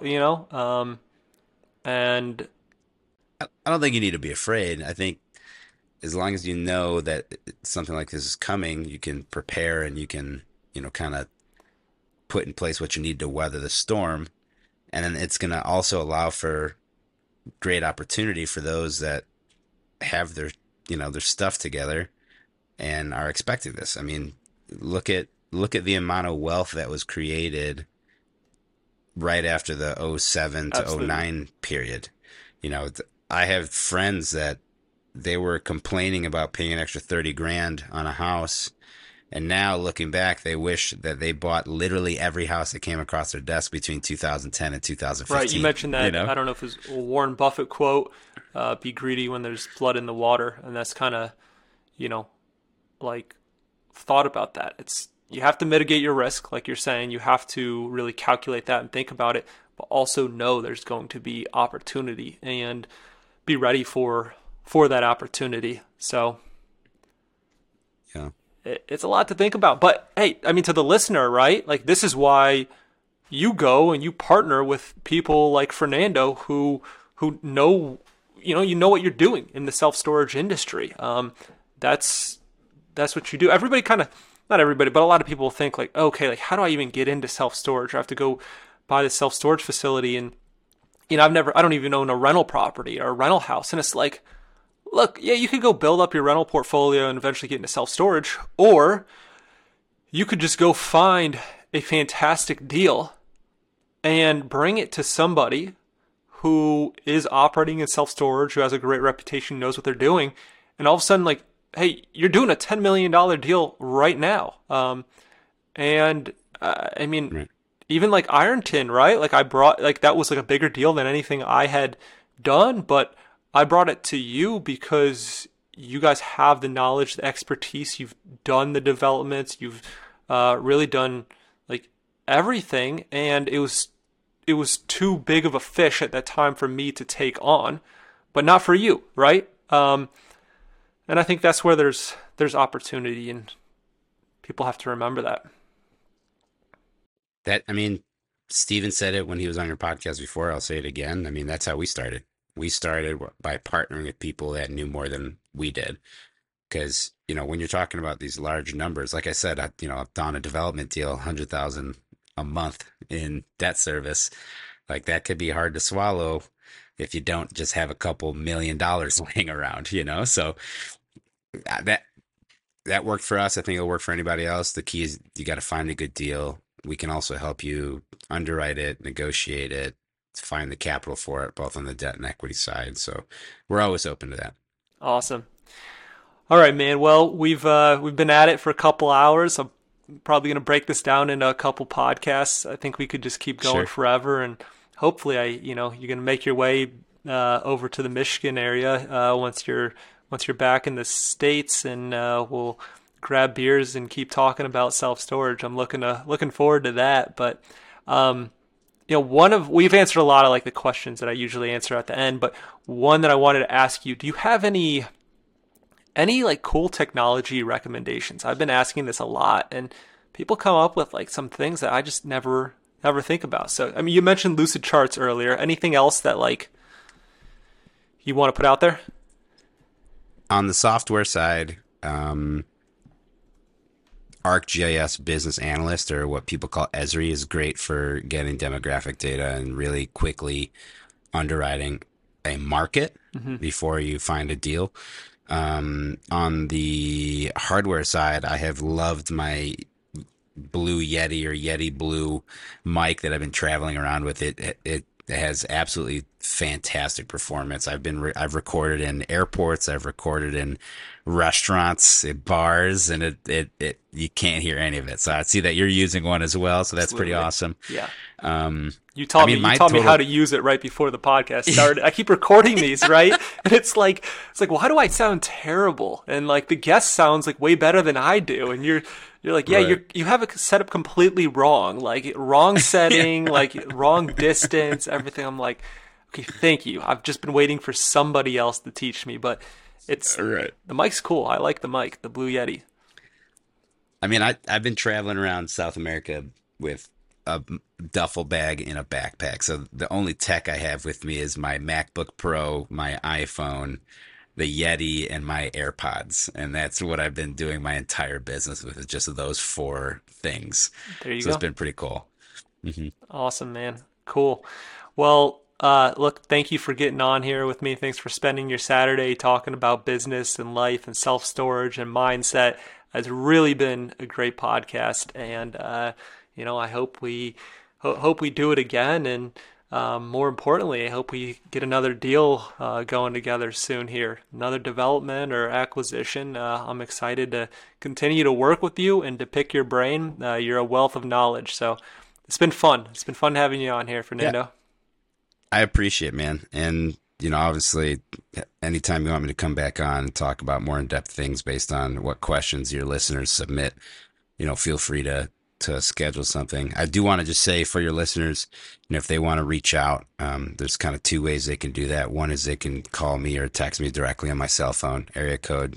and I don't think you need to be afraid. I think as long as you know that something like this is coming, you can prepare and you can, kind of put in place what you need to weather the storm. And then it's going to also allow for great opportunity for those that have their stuff together and are expecting this. I mean, look at the amount of wealth that was created right after the 07 to Absolutely. 09 period. I have friends that they were complaining about paying an extra 30 grand on a house. And now looking back, they wish that they bought literally every house that came across their desk between 2010 and 2015. Right, you mentioned that. I don't know if it was a Warren Buffett quote, be greedy when there's blood in the water. And that's kind of, like thought about that. You have to mitigate your risk, like you're saying. You have to really calculate that and think about it, but also know there's going to be opportunity and be ready for that opportunity. So yeah, it's a lot to think about. But hey, I mean, to the listener, right? Like, this is why you go and you partner with people like Fernando who know, you know what you're doing in the self-storage industry. That's what you do. Everybody kind of, not everybody, but a lot of people think like, okay, like how do I even get into self-storage? I have to go buy the self-storage facility, and I don't even own a rental property or a rental house. And it's like, look, yeah, you could go build up your rental portfolio and eventually get into self-storage, or you could just go find a fantastic deal and bring it to somebody who is operating in self-storage, who has a great reputation, knows what they're doing, and all of a sudden, like, hey, you're doing a $10 million deal right now. I mean, right. Even like Ironton, right? Like that was like a bigger deal than anything I had done, but I brought it to you because you guys have the knowledge, the expertise. You've done the developments. You've really done like everything, and it was too big of a fish at that time for me to take on, but not for you, right? And I think that's where there's opportunity, and people have to remember that. I mean, Steven said it when he was on your podcast before. I'll say it again. I mean, that's how we started. We started by partnering with people that knew more than we did. Because, when you're talking about these large numbers, like I said, I've done a development deal, $100,000 a month in debt service. Like, that could be hard to swallow if you don't just have a couple $1 million laying around, So that that worked for us. I think it'll work for anybody else. The key is you got to find a good deal. We can also help you underwrite it, negotiate it, find the capital for it, both on the debt and equity side. So we're always open to that. Awesome. All right, man. Well, we've been at it for a couple hours. I'm probably going to break this down into a couple podcasts. I think we could just keep going forever, and hopefully, you're going to make your way over to the Michigan area once you're back in the States, and we'll grab beers and keep talking about self-storage. I'm looking forward to that. But we've answered a lot of like the questions that I usually answer at the end, but one that I wanted to ask you: do you have any like cool technology recommendations? I've been asking this a lot, and people come up with like some things that I just never think about. So, I mean, you mentioned Lucidcharts earlier. Anything else that like you want to put out there? On the software side, ArcGIS Business Analyst, or what people call Esri, is great for getting demographic data and really quickly underwriting a market before you find a deal. On the hardware side, I have loved my Blue Yeti or Yeti Blue mic that I've been traveling around with. It has absolutely fantastic performance. I've recorded in airports, I've recorded in restaurants, bars, and it you can't hear any of it. So I see that you're using one as well, so that's pretty awesome. Yeah. You taught me how to use it right before the podcast started. I keep recording these, right? And it's like, why do I sound terrible? And like the guest sounds like way better than I do. And you're like, yeah, right. You have it set up completely wrong, like wrong setting, like wrong distance, everything. I'm like, okay, thank you. I've just been waiting for somebody else to teach me, but it's right. The mic's cool. I like the mic, the Blue Yeti. I mean, I've been traveling around South America with a duffel bag in a backpack. So the only tech I have with me is my MacBook Pro, my iPhone, the Yeti, and my AirPods. And that's what I've been doing my entire business with, is just those 4 things. There you go. So it's been pretty cool. Mm-hmm. Awesome, man. Cool. Well, look, thank you for getting on here with me. Thanks for spending your Saturday talking about business and life and self-storage and mindset. It's really been a great podcast, and I hope we do it again, and more importantly, I hope we get another deal going together soon here, another development or acquisition. I'm excited to continue to work with you and to pick your brain. You're a wealth of knowledge, so it's been fun. It's been fun having you on here, Fernando. Yeah. I appreciate it, man. And, obviously, anytime you want me to come back on and talk about more in-depth things based on what questions your listeners submit, feel free to schedule something. I do want to just say for your listeners, if they want to reach out, there's kind of 2 ways they can do that. One is they can call me or text me directly on my cell phone, area code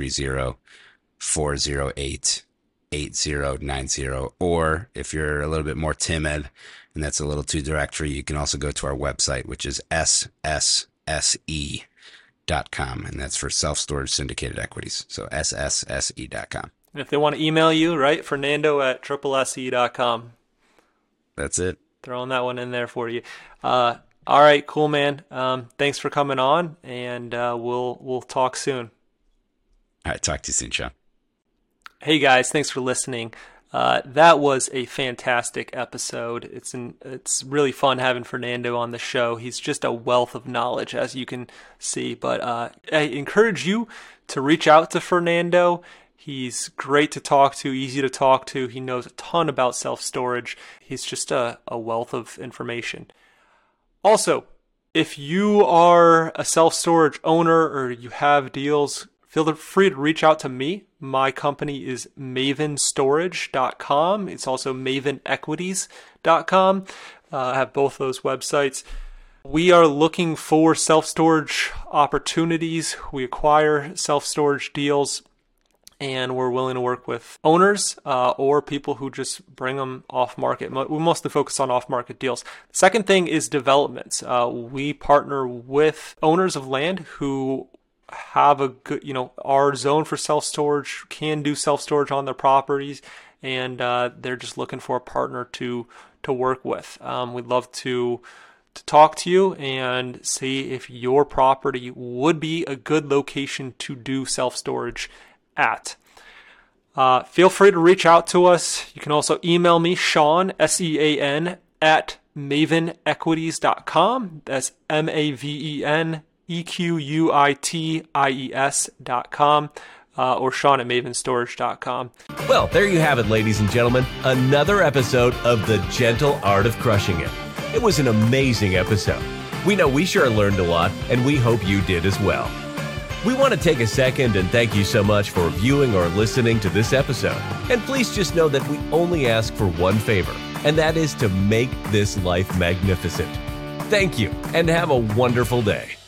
630-408-8090. Or if you're a little bit more timid and that's a little too direct for you, you can also go to our website, which is ssse.com, and that's for self-storage syndicated equities. So ssse.com. And if they want to email you, right, Fernando@SSSE.com. That's it. Throwing that one in there for you. All right, cool, man. Thanks for coming on, and we'll talk soon. All right, talk to you soon, Sean. Hey guys, thanks for listening. That was a fantastic episode. It's really fun having Fernando on the show. He's just a wealth of knowledge, as you can see. But I encourage you to reach out to Fernando. He's great to talk to, easy to talk to. He knows a ton about self-storage. He's just a wealth of information. Also, if you are a self-storage owner or you have deals, feel free to reach out to me. My company is mavenstorage.com. It's also mavenequities.com. I have both those websites. We are looking for self-storage opportunities. We acquire self-storage deals, and we're willing to work with owners or people who just bring them off market. We mostly focus on off market deals. The second thing is developments. We partner with owners of land who have a good, are zoned for self-storage, can do self-storage on their properties, and they're just looking for a partner to work with. We'd love to talk to you and see if your property would be a good location to do self-storage at. Feel free to reach out to us. You can also email me, Sean, SEAN, at mavenequities.com. That's MAVENEQUITIES.com. Or Sean at mavenstorage.com. Well, there you have it, ladies and gentlemen. Another episode of The Gentle Art of Crushing It. It was an amazing episode. We know we sure learned a lot, and we hope you did as well. We want to take a second and thank you so much for viewing or listening to this episode. And please just know that we only ask for one favor, and that is to make this life magnificent. Thank you, and have a wonderful day.